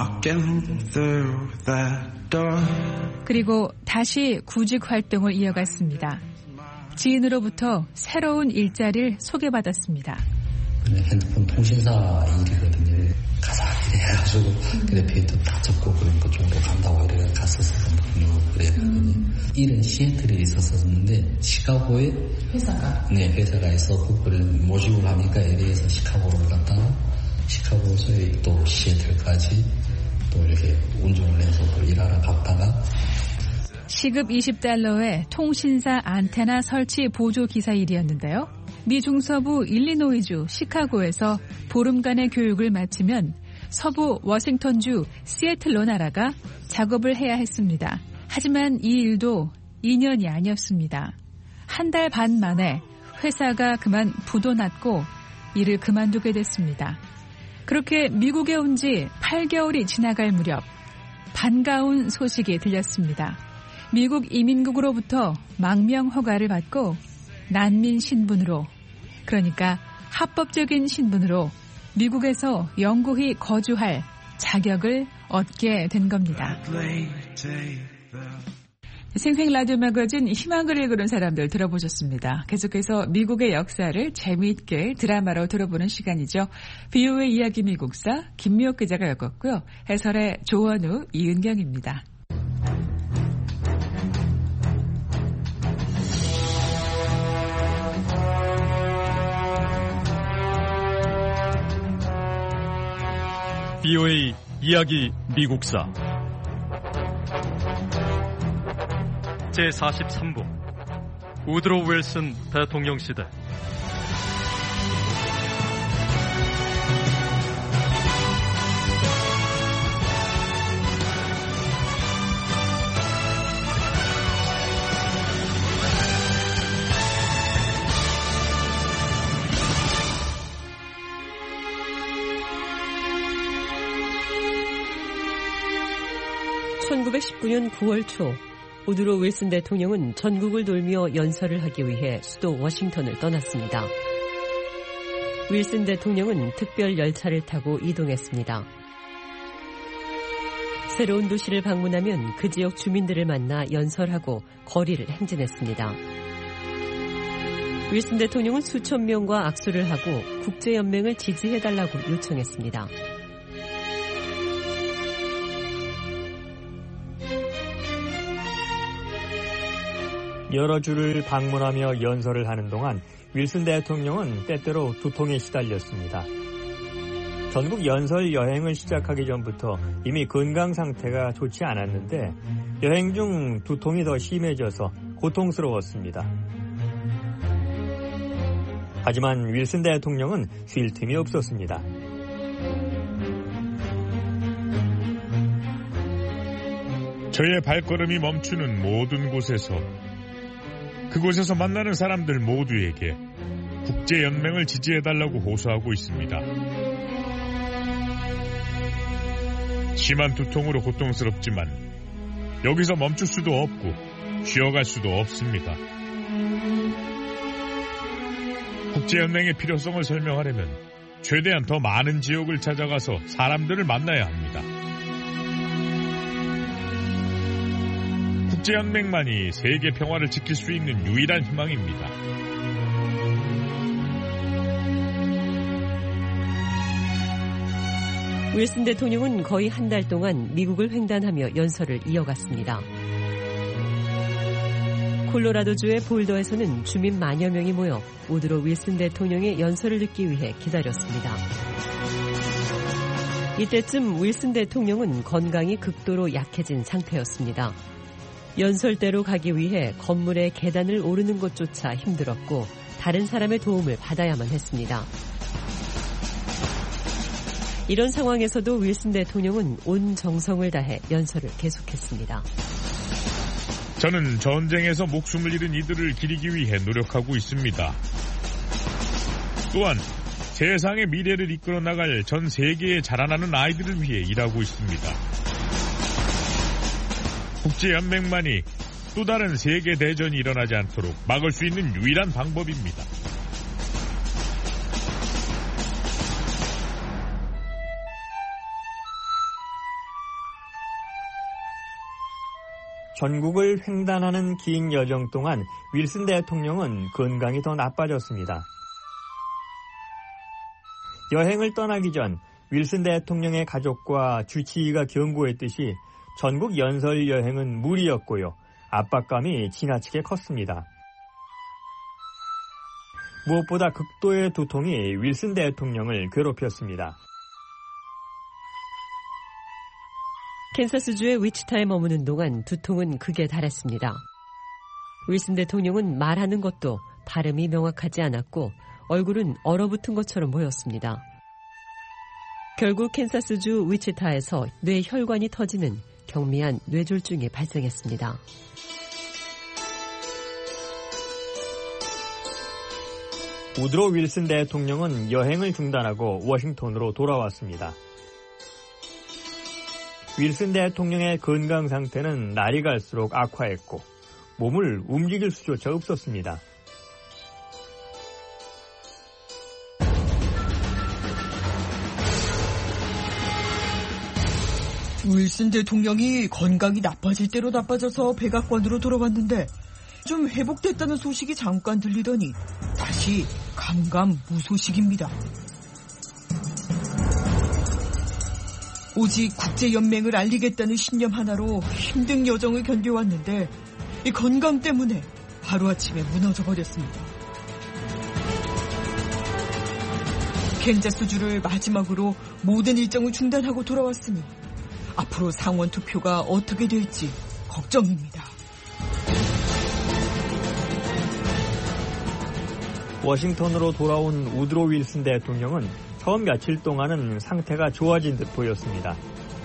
그리고 다시 구직 활동을 이어갔습니다. 지인으로부터 새로운 일자리를 소개받았습니다. 핸드폰 통신사 일이거든요. 가자 이래 해가지고 그래 페인트 다 접고 그런 그쪽으로 간다고 이래 갔었거든요. 그랬거든요. 일은 시애틀에 있었었는데 시카고에 회사가 있었고 그래 모집을 하니까 LA에서 시카고를 갔다가 시카고에서 또 시애틀까지 또 이렇게 운전을 해서 일하러 갔다가 시급 $20에 통신사 안테나 설치 보조 기사 일이었는데요. 미 중서부 일리노이주 시카고에서 보름간의 교육을 마치면 서부 워싱턴주 시애틀로 날아가 작업을 해야 했습니다. 하지만 이 일도 2년이 아니었습니다. 한 달 반 만에 회사가 그만 부도 났고 일을 그만두게 됐습니다. 그렇게 미국에 온 지 8개월이 지나갈 무렵 반가운 소식이 들렸습니다. 미국 이민국으로부터 망명 허가를 받고 난민 신분으로, 그러니까 합법적인 신분으로 미국에서 영구히 거주할 자격을 얻게 된 겁니다. 생생 라디오 매거진 희망을 읽는 사람들 들어보셨습니다. 계속해서 미국의 역사를 재미있게 드라마로 들어보는 시간이죠. VOA 이야기 미국사 김미옥 기자가 엮었고요. 해설의 조원우, 이은경입니다. VOA 이야기 미국사 제43부 우드로 윌슨 대통령 시대. (1919년 9월) 초 우드로 윌슨 대통령은 전국을 돌며 연설을 하기 위해 수도 워싱턴을 떠났습니다. 윌슨 대통령은 특별 열차를 타고 이동했습니다. 새로운 도시를 방문하면 그 지역 주민들을 만나 연설하고 거리를 행진했습니다. 윌슨 대통령은 수천 명과 악수를 하고 국제연맹을 지지해달라고 요청했습니다. 여러 주를 방문하며 연설을 하는 동안 윌슨 대통령은 때때로 두통에 시달렸습니다. 전국 연설 여행을 시작하기 전부터 이미 건강 상태가 좋지 않았는데 여행 중 두통이 더 심해져서 고통스러웠습니다. 하지만 윌슨 대통령은 쉴 틈이 없었습니다. 저의 발걸음이 멈추는 모든 곳에서 그곳에서 만나는 사람들 모두에게 국제연맹을 지지해달라고 호소하고 있습니다. 심한 두통으로 고통스럽지만 여기서 멈출 수도 없고 쉬어갈 수도 없습니다. 국제연맹의 필요성을 설명하려면 최대한 더 많은 지역을 찾아가서 사람들을 만나야 합니다. 국제연맹만이 세계 평화를 지킬 수 있는 유일한 희망입니다. 윌슨 대통령은 거의 한 달 동안 미국을 횡단하며 연설을 이어갔습니다. 콜로라도주의 볼더에서는 주민 만여 명이 모여 우드로 윌슨 대통령의 연설을 듣기 위해 기다렸습니다. 이때쯤 윌슨 대통령은 건강이 극도로 약해진 상태였습니다. 연설대로 가기 위해 건물의 계단을 오르는 것조차 힘들었고 다른 사람의 도움을 받아야만 했습니다. 이런 상황에서도 윌슨 대통령은 온 정성을 다해 연설을 계속했습니다. 저는 전쟁에서 목숨을 잃은 이들을 기리기 위해 노력하고 있습니다. 또한 세상의 미래를 이끌어 나갈 전 세계에 자라나는 아이들을 위해 일하고 있습니다. 국제연맹만이 또 다른 세계대전이 일어나지 않도록 막을 수 있는 유일한 방법입니다. 전국을 횡단하는 긴 여정 동안 윌슨 대통령은 건강이 더 나빠졌습니다. 여행을 떠나기 전 윌슨 대통령의 가족과 주치의가 경고했듯이 전국 연설 여행은 무리였고요. 압박감이 지나치게 컸습니다. 무엇보다 극도의 두통이 윌슨 대통령을 괴롭혔습니다. 캔사스주의 위치타에 머무는 동안 두통은 극에 달했습니다. 윌슨 대통령은 말하는 것도 발음이 명확하지 않았고 얼굴은 얼어붙은 것처럼 보였습니다. 결국 캔사스주 위치타에서 뇌혈관이 터지는 경미한 뇌졸중이 발생했습니다. 우드로 윌슨 대통령은 여행을 중단하고 워싱턴으로 돌아왔습니다. 윌슨 대통령의 건강 상태는 날이 갈수록 악화했고 몸을 움직일 수조차 없었습니다. 윌슨 대통령이 건강이 나빠질 대로 나빠져서 백악관으로 돌아왔는데 좀 회복됐다는 소식이 잠깐 들리더니 다시 감감무소식입니다. 오직 국제연맹을 알리겠다는 신념 하나로 힘든 여정을 견뎌왔는데 이 건강 때문에 하루아침에 무너져버렸습니다. 캔자스주를 마지막으로 모든 일정을 중단하고 돌아왔으니 앞으로 상원 투표가 어떻게 될지 걱정입니다. 워싱턴으로 돌아온 우드로 윌슨 대통령은 처음 며칠 동안은 상태가 좋아진 듯 보였습니다.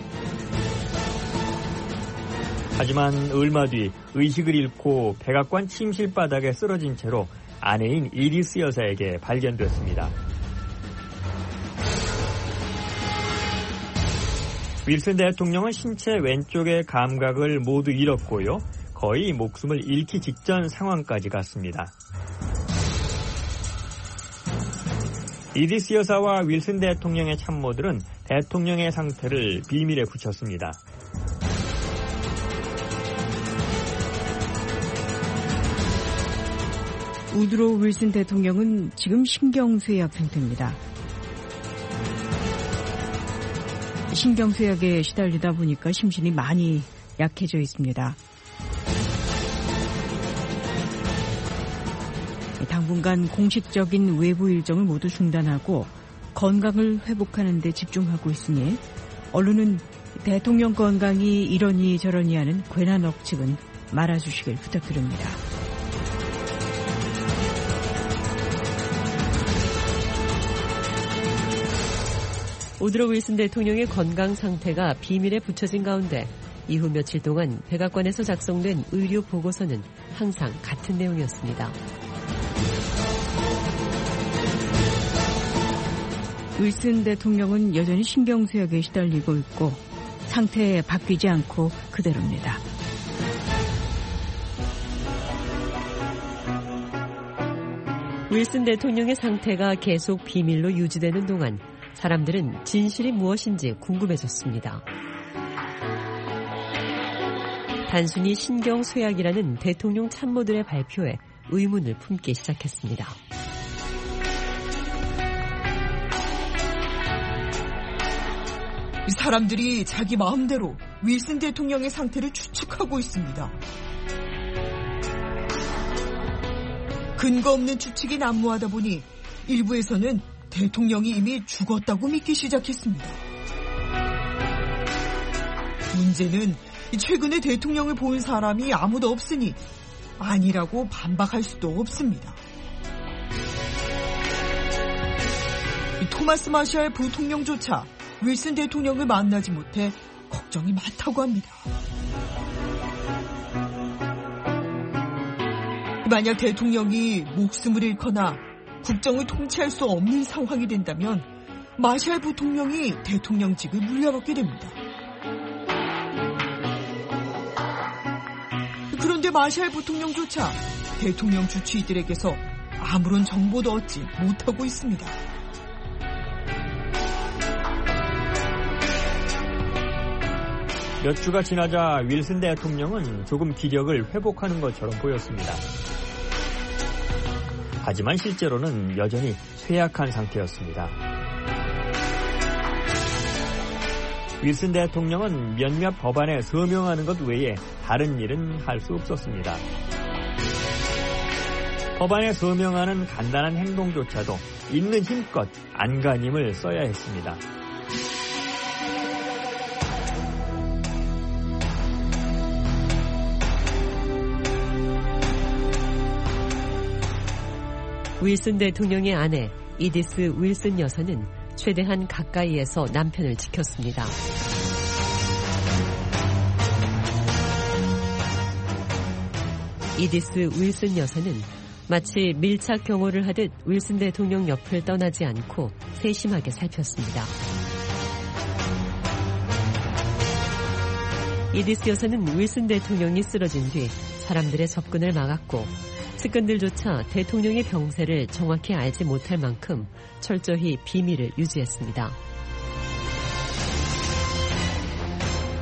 하지만 얼마 뒤 의식을 잃고 백악관 침실 바닥에 쓰러진 채로 아내인 이디스 여사에게 발견됐습니다. 윌슨 대통령은 신체 왼쪽의 감각을 모두 잃었고요. 거의 목숨을 잃기 직전 상황까지 갔습니다. 이디스 여사와 윌슨 대통령의 참모들은 대통령의 상태를 비밀에 붙였습니다. 우드로 윌슨 대통령은 지금 신경쇠약 상태입니다. 신경쇠약에 시달리다 보니까 심신이 많이 약해져 있습니다. 당분간 공식적인 외부 일정을 모두 중단하고 건강을 회복하는 데 집중하고 있으니 언론은 대통령 건강이 이러니 저러니 하는 괜한 억측은 말아주시길 부탁드립니다. 우드로 윌슨 대통령의 건강 상태가 비밀에 붙여진 가운데 이후 며칠 동안 백악관에서 작성된 의료 보고서는 항상 같은 내용이었습니다. 윌슨 대통령은 여전히 신경쇠약에 시달리고 있고 상태 바뀌지 않고 그대로입니다. 윌슨 대통령의 상태가 계속 비밀로 유지되는 동안 사람들은 진실이 무엇인지 궁금해졌습니다. 단순히 신경쇠약이라는 대통령 참모들의 발표에 의문을 품기 시작했습니다. 사람들이 자기 마음대로 윌슨 대통령의 상태를 추측하고 있습니다. 근거 없는 추측이 난무하다 보니 일부에서는 대통령이 이미 죽었다고 믿기 시작했습니다. 문제는 최근에 대통령을 본 사람이 아무도 없으니 아니라고 반박할 수도 없습니다. 토마스 마샬 부통령조차 윌슨 대통령을 만나지 못해 걱정이 많다고 합니다. 만약 대통령이 목숨을 잃거나 국정을 통치할 수 없는 상황이 된다면 마샬 부통령이 대통령직을 물려받게 됩니다. 그런데 마샬 부통령조차 대통령 주치의들에게서 아무런 정보도 얻지 못하고 있습니다. 몇 주가 지나자 윌슨 대통령은 조금 기력을 회복하는 것처럼 보였습니다. 하지만 실제로는 여전히 쇠약한 상태였습니다. 윌슨 대통령은 몇몇 법안에 서명하는 것 외에 다른 일은 할 수 없었습니다. 법안에 서명하는 간단한 행동조차도 있는 힘껏 안간힘을 써야 했습니다. 윌슨 대통령의 아내 이디스 윌슨 여사는 최대한 가까이에서 남편을 지켰습니다. 이디스 윌슨 여사는 마치 밀착 경호를 하듯 윌슨 대통령 옆을 떠나지 않고 세심하게 살폈습니다. 이디스 여사는 윌슨 대통령이 쓰러진 뒤 사람들의 접근을 막았고 측근들조차 대통령의 병세를 정확히 알지 못할 만큼 철저히 비밀을 유지했습니다.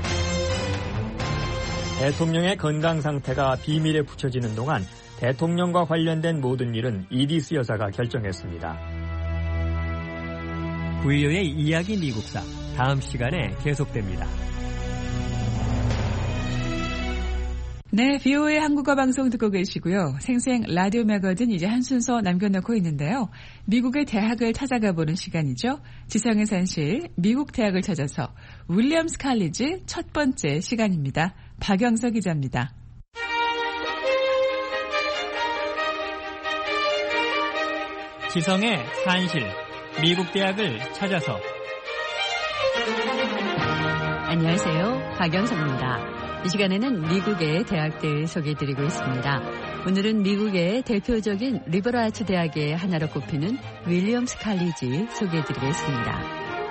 대통령의 건강 상태가 비밀에 붙여지는 동안 대통령과 관련된 모든 일은 이디스 여사가 결정했습니다. VOA의 이야기 미국사 다음 시간에 계속됩니다. 네, VOA 한국어 방송 듣고 계시고요. 생생 라디오 매거진 이제 한 순서 남겨놓고 있는데요. 미국의 대학을 찾아가 보는 시간이죠. 지성의 산실, 미국 대학을 찾아서 윌리엄스 칼리지 첫 번째 시간입니다. 박영서 기자입니다. 지성의 산실, 미국 대학을 찾아서. 안녕하세요. 박영서입니다. 이 시간에는 미국의 대학들 소개해드리고 있습니다. 오늘은 미국의 대표적인 리버럴 아츠 대학의 하나로 꼽히는 윌리엄스 칼리지 소개해드리겠습니다.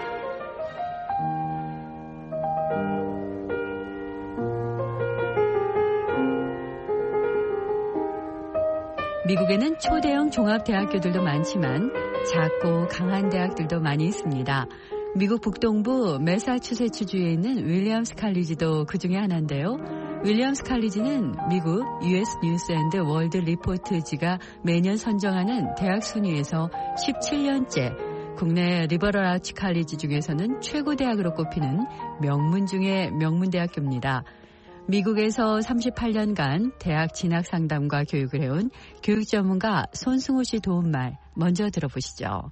미국에는 초대형 종합대학교들도 많지만 작고 강한 대학들도 많이 있습니다. 미국 북동부 매사추세츠주에 있는 윌리엄스 칼리지도 그 중에 하나인데요. 윌리엄스 칼리지는 미국 US 뉴스 앤드 월드 리포트지가 매년 선정하는 대학 순위에서 17년째 국내 리버럴 아츠 칼리지 중에서는 최고 대학으로 꼽히는 명문 중의 명문 대학교입니다. 미국에서 38년간 대학 진학 상담과 교육을 해온 교육 전문가 손승호 씨 도움말 먼저 들어보시죠.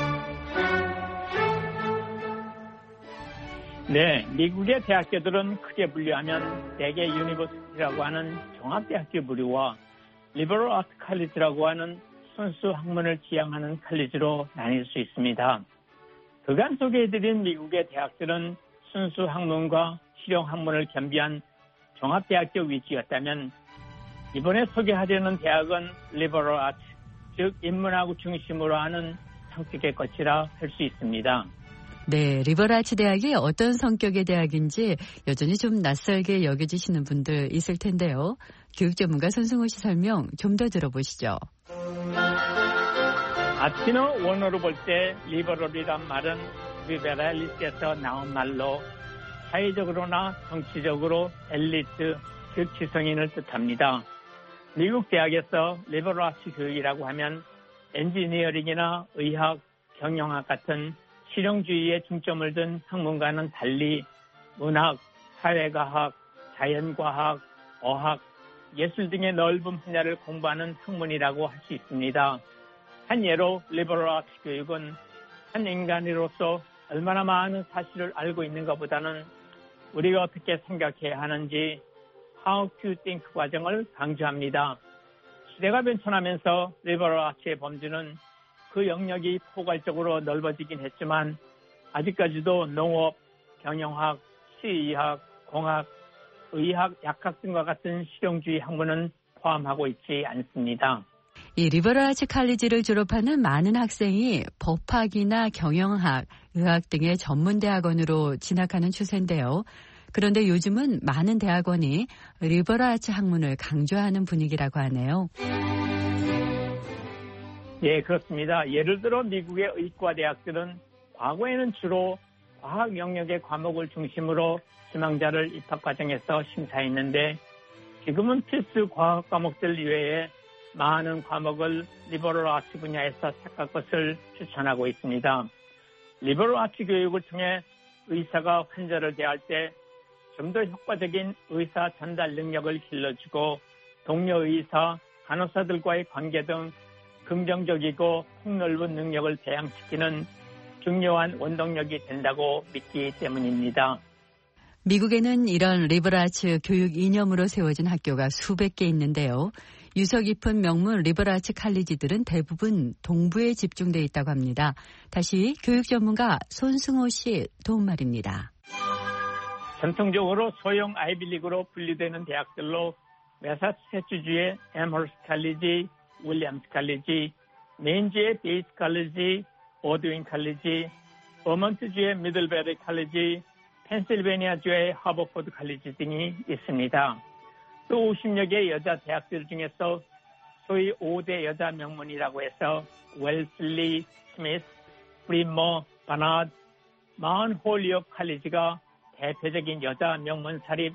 네, 미국의 대학교들은 크게 분류하면 대개 유니버시티라고 하는 종합대학교 부류와 리버럴 아트 칼리지라고 하는 순수 학문을 지향하는 칼리지로 나뉠 수 있습니다. 그간 소개해드린 미국의 대학들은 순수 학문과 실용 학문을 겸비한 종합대학교 위주였다면 이번에 소개하려는 대학은 리버럴 아트, 즉 인문학을 중심으로 하는 성격의 것이라 할 수 있습니다. 네, 리버럴 아츠 대학이 어떤 성격의 대학인지 여전히 좀 낯설게 여겨지시는 분들 있을 텐데요. 교육 전문가 손승호 씨 설명 좀 더 들어보시죠. 아트の원어로 볼 때 리버럴이란 말은 리베랄리스에서 나온 말로 사회적으로나 정치적으로 엘리트, 즉 지성인을 뜻합니다. 미국 대학에서 리버럴 아츠 교육이라고 하면 엔지니어링이나 의학, 경영학 같은 실용주의에 중점을 둔 학문과는 달리 문학, 사회과학, 자연과학, 어학, 예술 등의 넓은 분야를 공부하는 학문이라고 할 수 있습니다. 한 예로 리버럴 아츠 교육은 한 인간으로서 얼마나 많은 사실을 알고 있는 것보다는 우리가 어떻게 생각해야 하는지 How to think 과정을 강조합니다. 시대가 변천하면서 리버럴 아츠의 범주는 그 영역이 포괄적으로 넓어지긴 했지만 아직까지도 농업, 경영학, 시의학, 공학, 의학, 약학 등과 같은 실용주의 학문은 포함하고 있지 않습니다. 이 리버럴 아츠 칼리지를 졸업하는 많은 학생이 법학이나 경영학, 의학 등의 전문 대학원으로 진학하는 추세인데요. 그런데 요즘은 많은 대학원이 리버럴 아츠 학문을 강조하는 분위기라고 하네요. 예, 그렇습니다. 예를 들어 미국의 의과 대학들은 과거에는 주로 과학 영역의 과목을 중심으로 희망자를 입학 과정에서 심사했는데 지금은 필수 과학 과목들 이외에 많은 과목을 리버럴 아츠 분야에서 택할 것을 추천하고 있습니다. 리버럴 아츠 교육을 통해 의사가 환자를 대할 때 좀 더 효과적인 의사 전달 능력을 길러주고 동료 의사, 간호사들과의 관계 등 긍정적이고 폭넓은 능력을 배양시키는 중요한 원동력이 된다고 믿기 때문입니다. 미국에는 이런 리버럴 아츠 교육 이념으로 세워진 학교가 수백 개 있는데요. 유서 깊은 명문 리버럴 아츠 칼리지들은 대부분 동부에 집중돼 있다고 합니다. 다시 교육 전문가 손승호 씨 도움말입니다. 전통적으로 소형 아이비리그로 분류되는 대학들로 매사추세츠주의 앰허스트 칼리지, 윌리엄스 칼리지, 메인주의 베이스 칼리지, 오드윈 칼리지, 버먼트주의 미들베리 칼리지, 펜실베니아주의 하버포드 칼리지 등이 있습니다. 또 50여 개의 여자 대학들 중에서 소위 5대 여자 명문이라고 해서 웰슬리, 스미스, 프리머, 바나드, 마운 홀리옥 칼리지가 대표적인 여자 명문 사립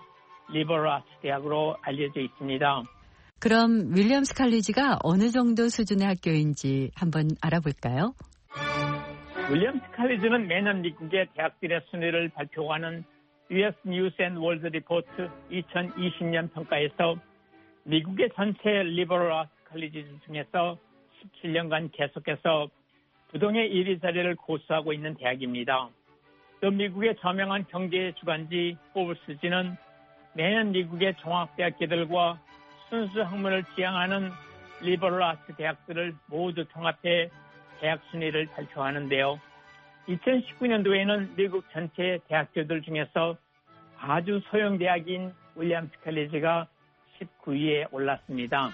리버럴 아츠 대학으로 알려져 있습니다. 그럼 윌리엄스 칼리지가 어느 정도 수준의 학교인지 한번 알아볼까요? 윌리엄스 칼리지는 매년 미국의 대학들의 순위를 발표하는 US News and World Report 2020년 평가에서 미국의 전체 리버럴 아츠 칼리지 중에서 17년간 계속해서 부동의 1위 자리를 고수하고 있는 대학입니다. 또 미국의 저명한 경제 주간지 포브스지는 매년 미국의 종합대학교들과 순수 학문을 지향하는 리버럴 아츠 대학들을 모두 통합해 대학 순위를 발표하는데요. 2019년도에는 미국 전체 대학교들 중에서 아주 소형 대학인 윌리엄스 칼리지가 19위에 올랐습니다.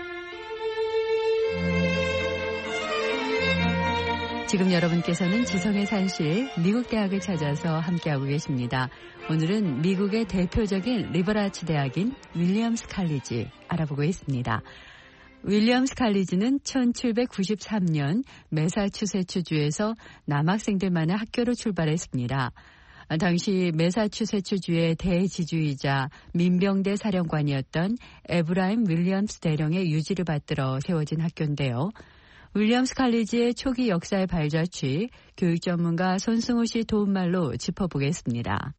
지금 여러분께서는 지성의 산실 미국 대학을 찾아서 함께하고 계십니다. 오늘은 미국의 대표적인 리버럴 아츠 대학인 윌리엄스 칼리지 알아보고 있습니다. 윌리엄스 칼리지는 1793년 매사추세츠주에서 남학생들만의 학교로 출발했습니다. 당시 매사추세츠주의 대지주이자 민병대 사령관이었던 에브라임 윌리엄스 대령의 유지를 받들어 세워진 학교인데요. 윌리엄스 칼리지의 초기 역사의 발자취, 교육 전문가 손승우 씨 도움말로 짚어보겠습니다.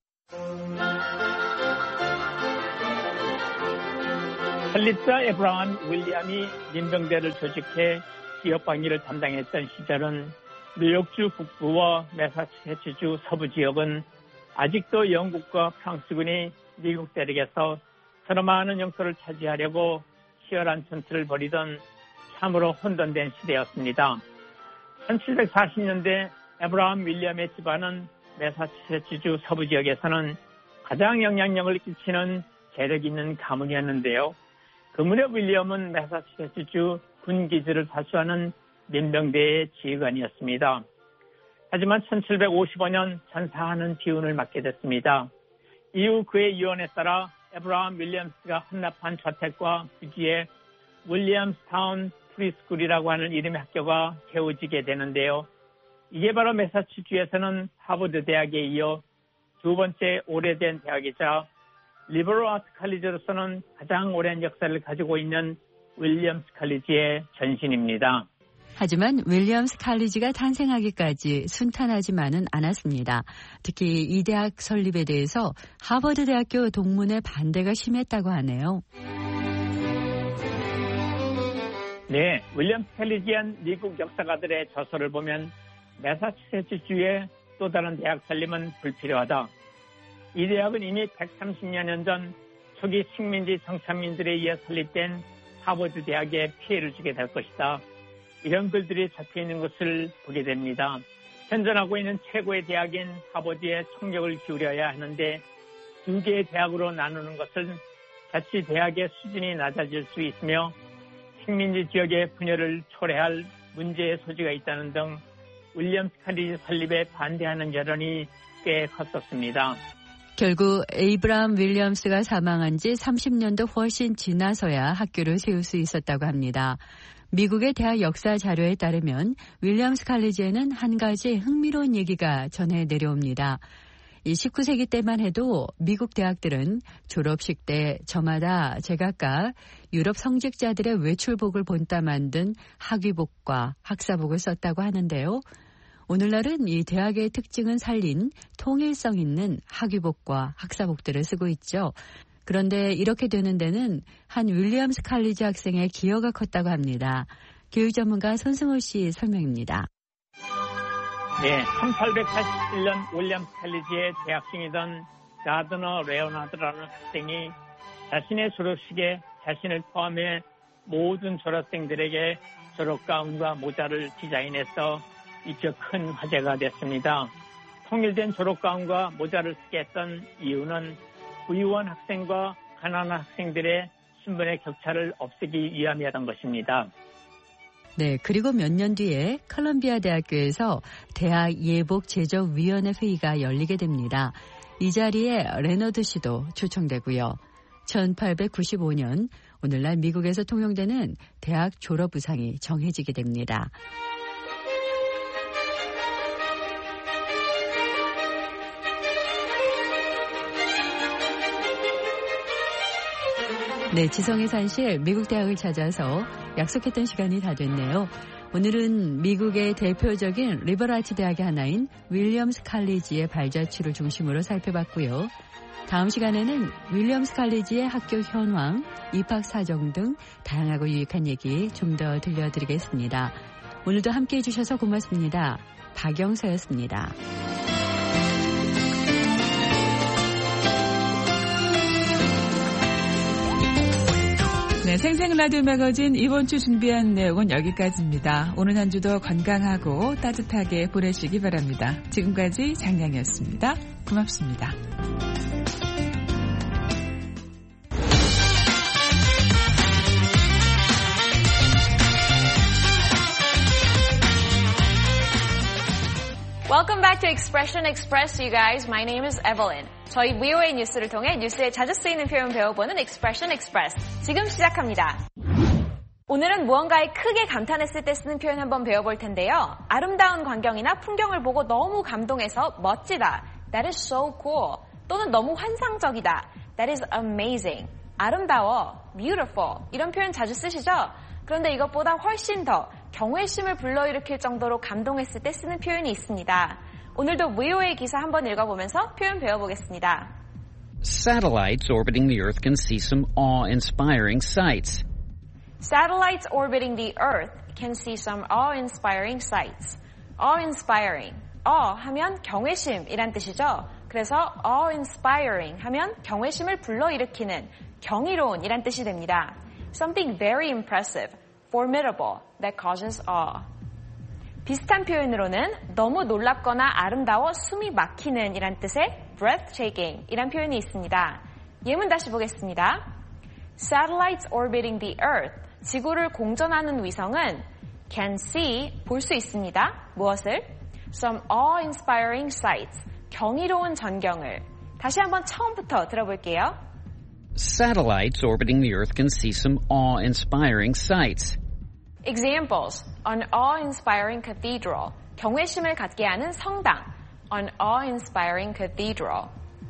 칼리자 에브라임 윌리엄이 민병대를 조직해 지역 방위를 담당했던 시절은 뉴욕주 북부와 매사추세츠주 서부 지역은 아직도 영국과 프랑스군이 미국 대륙에서 서로 많은 영토를 차지하려고 치열한 전투를 벌이던 참으로 혼돈된 시대였습니다. 1740년대 에브라임 윌리엄의 집안은 매사추세츠주 서부 지역에서는 가장 영향력을 끼치는 재력 있는 가문이었는데요. 그 무렵 윌리엄은 매사추세츠주 군기지를 사수하는 민병대의 지휘관이었습니다. 하지만 1755년 전사하는 기운을 맡게 됐습니다. 이후 그의 유언에 따라 에브라임 윌리엄스가 헌납한 저택과 부지에 윌리엄스타운 프리스쿨이라고 하는 이름의 학교가 세워지게 되는데요. 이게 바로 매사추세츠주에서는 하버드 대학에 이어 두 번째 오래된 대학이자 리버럴 아츠 칼리지로서는 가장 오랜 역사를 가지고 있는 윌리엄스 칼리지의 전신입니다. 하지만 윌리엄스 칼리지가 탄생하기까지 순탄하지만은 않았습니다. 특히 이 대학 설립에 대해서 하버드 대학교 동문회 반대가 심했다고 하네요. 네, 윌리엄스 칼리지한 미국 역사가들의 저서를 보면 매사추세츠주의 또 다른 대학 설립은 불필요하다. 이 대학은 이미 130여 년 전 초기 식민지 정착민들에 의해 설립된 하버드 대학에 피해를 주게 될 것이다. 이런 글들이 적혀있는 것을 보게 됩니다. 현존하고 있는 최고의 대학인 하버드에 총력을 기울여야 하는데 두 개의 대학으로 나누는 것은 자칫 대학의 수준이 낮아질 수 있으며 식민지 지역의 분열을 초래할 문제의 소지가 있다는 등 윌리엄스 칼리지 설립에 반대하는 여론이 꽤 컸었습니다. 결국 에이브라임 윌리엄스가 사망한 지 30년도 훨씬 지나서야 학교를 세울 수 있었다고 합니다. 미국의 대학 역사 자료에 따르면 윌리엄스 칼리지에는 한 가지 흥미로운 얘기가 전해 내려옵니다. 이 19세기 때만 해도 미국 대학들은 졸업식 때 저마다 제각각 유럽 성직자들의 외출복을 본따 만든 학위복과 학사복을 썼다고 하는데요. 오늘날은 이 대학의 특징은 살린 통일성 있는 학위복과 학사복들을 쓰고 있죠. 그런데 이렇게 되는 데는 한 윌리엄스 칼리지 학생의 기여가 컸다고 합니다. 교육 전문가 손승호 씨 설명입니다. 네, 1887년 윌리엄스 칼리지의 대학생이던 가드너 레오나드라는 학생이 자신의 졸업식에 자신을 포함해 모든 졸업생들에게 졸업가운과 모자를 디자인해서 이쪽 큰 화제가 됐습니다. 통일된 졸업가운과 모자를 쓰게 했던 이유는 부유한 학생과 가난한 학생들의 신분의 격차를 없애기 위함이었던 것입니다. 네, 그리고 몇 년 뒤에 컬럼비아 대학교에서 대학 예복 제적위원회 회의가 열리게 됩니다. 이 자리에 레너드 씨도 초청되고요. 1895년 오늘날 미국에서 통용되는 대학 졸업 의상이 정해지게 됩니다. 네, 지성의 산실 미국 대학을 찾아서 약속했던 시간이 다 됐네요. 오늘은 미국의 대표적인 리버럴아트 대학의 하나인 윌리엄스 칼리지의 발자취를 중심으로 살펴봤고요. 다음 시간에는 윌리엄스 칼리지의 학교 현황, 입학 사정 등 다양하고 유익한 얘기 좀 더 들려드리겠습니다. 오늘도 함께해 주셔서 고맙습니다. 박영서였습니다. 네, 생생 라디오 매거진 이번 주 준비한 내용은 여기까지입니다. 오늘 한 주도 건강하고 따뜻하게 보내시기 바랍니다. 지금까지 장량이었습니다. 고맙습니다. Welcome back to Expression Express, you guys. My name is Evelyn. 저희 VOA 뉴스를 통해 뉴스에 자주 쓰이는 표현 배워보는 Expression Express. 지금 시작합니다. 오늘은 무언가에 크게 감탄했을 때 쓰는 표현 한번 배워볼 텐데요. 아름다운 광경이나 풍경을 보고 너무 감동해서 멋지다. That is so cool. 또는 너무 환상적이다. That is amazing. 아름다워. Beautiful. 이런 표현 자주 쓰시죠? 그런데 이것보다 훨씬 더 경외심을 불러일으킬 정도로 감동했을 때 쓰는 표현이 있습니다. 오늘도 VOA 기사 한번 읽어보면서 표현 배워보겠습니다. Satellites orbiting the Earth can see some awe-inspiring sights. Satellites orbiting the Earth can see some awe-inspiring sights. awe-inspiring. 하면 경외심이란 뜻이죠. 그래서 awe-inspiring 하면 경외심을 불러일으키는, 경이로운이란 뜻이 됩니다. Something very impressive, formidable, that causes awe. 비슷한 표현으로는 너무 놀랍거나 아름다워 숨이 막히는 이란 뜻의 breathtaking 이란 표현이 있습니다. 예문 다시 보겠습니다. Satellites orbiting the Earth, 지구를 공전하는 위성은 can see, 볼 수 있습니다. 무엇을? Some awe-inspiring sights, 경이로운 전경을. 다시 한번 처음부터 들어볼게요. Satellites orbiting the Earth can see some awe-inspiring sights. Examples. An awe-inspiring cathedral. 경외심을 갖게 하는 성당. An awe-inspiring cathedral.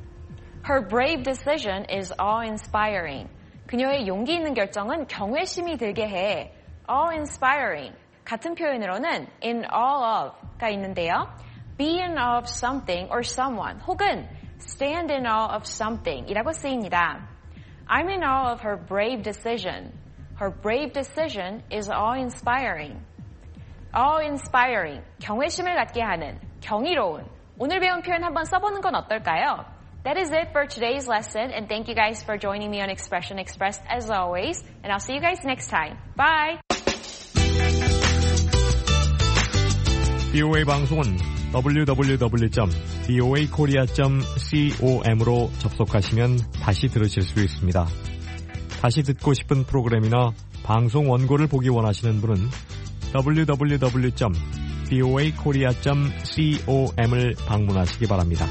Her brave decision is awe-inspiring. 그녀의 용기 있는 결정은 경외심이 들게 해. awe-inspiring. 같은 표현으로는 in awe of가 있는데요. Be in awe of something or someone 혹은 stand in awe of something 이라고 쓰입니다. I'm in awe of her brave decision. Her brave decision is awe-inspiring. awe-inspiring, 경외심을 갖게 하는, 경이로운. 오늘 배운 표현 한번 써보는 건 어떨까요? That is it for today's lesson, and thank you guys for joining me on Expression Express as always, and I'll see you guys next time. Bye! VOA 방송은 www.voakorea.com으로 접속하시면 다시 들으실 수 있습니다. 다시 듣고 싶은 프로그램이나 방송 원고를 보기 원하시는 분은 www.voakorea.com을 방문하시기 바랍니다.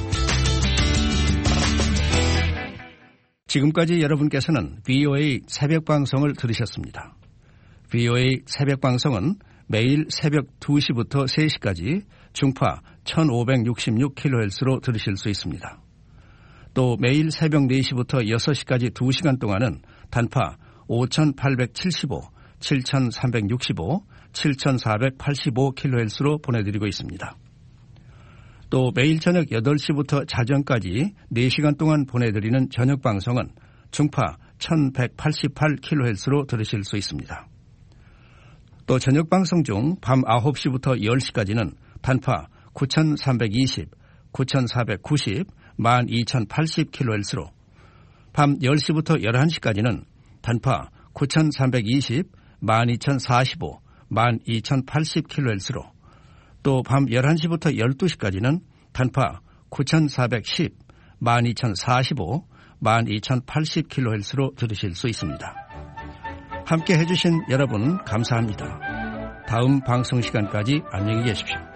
지금까지 여러분께서는 VOA 새벽 방송을 들으셨습니다. VOA 새벽 방송은 매일 새벽 2시부터 3시까지 중파 1566kHz로 들으실 수 있습니다. 또 매일 새벽 4시부터 6시까지 2시간 동안은 단파 5875, 7365, 7485kHz로 보내드리고 있습니다. 또 매일 저녁 8시부터 자정까지 4시간 동안 보내드리는 저녁 방송은 중파 1188kHz로 들으실 수 있습니다. 또 저녁 방송 중 밤 9시부터 10시까지는 단파 9320, 9490, 12080kHz로 밤 10시부터 11시까지는 단파 9320, 12045, 12080kHz로 또 밤 11시부터 12시까지는 단파 9410, 12045, 12080kHz로 들으실 수 있습니다. 함께 해주신 여러분 감사합니다. 다음 방송 시간까지 안녕히 계십시오.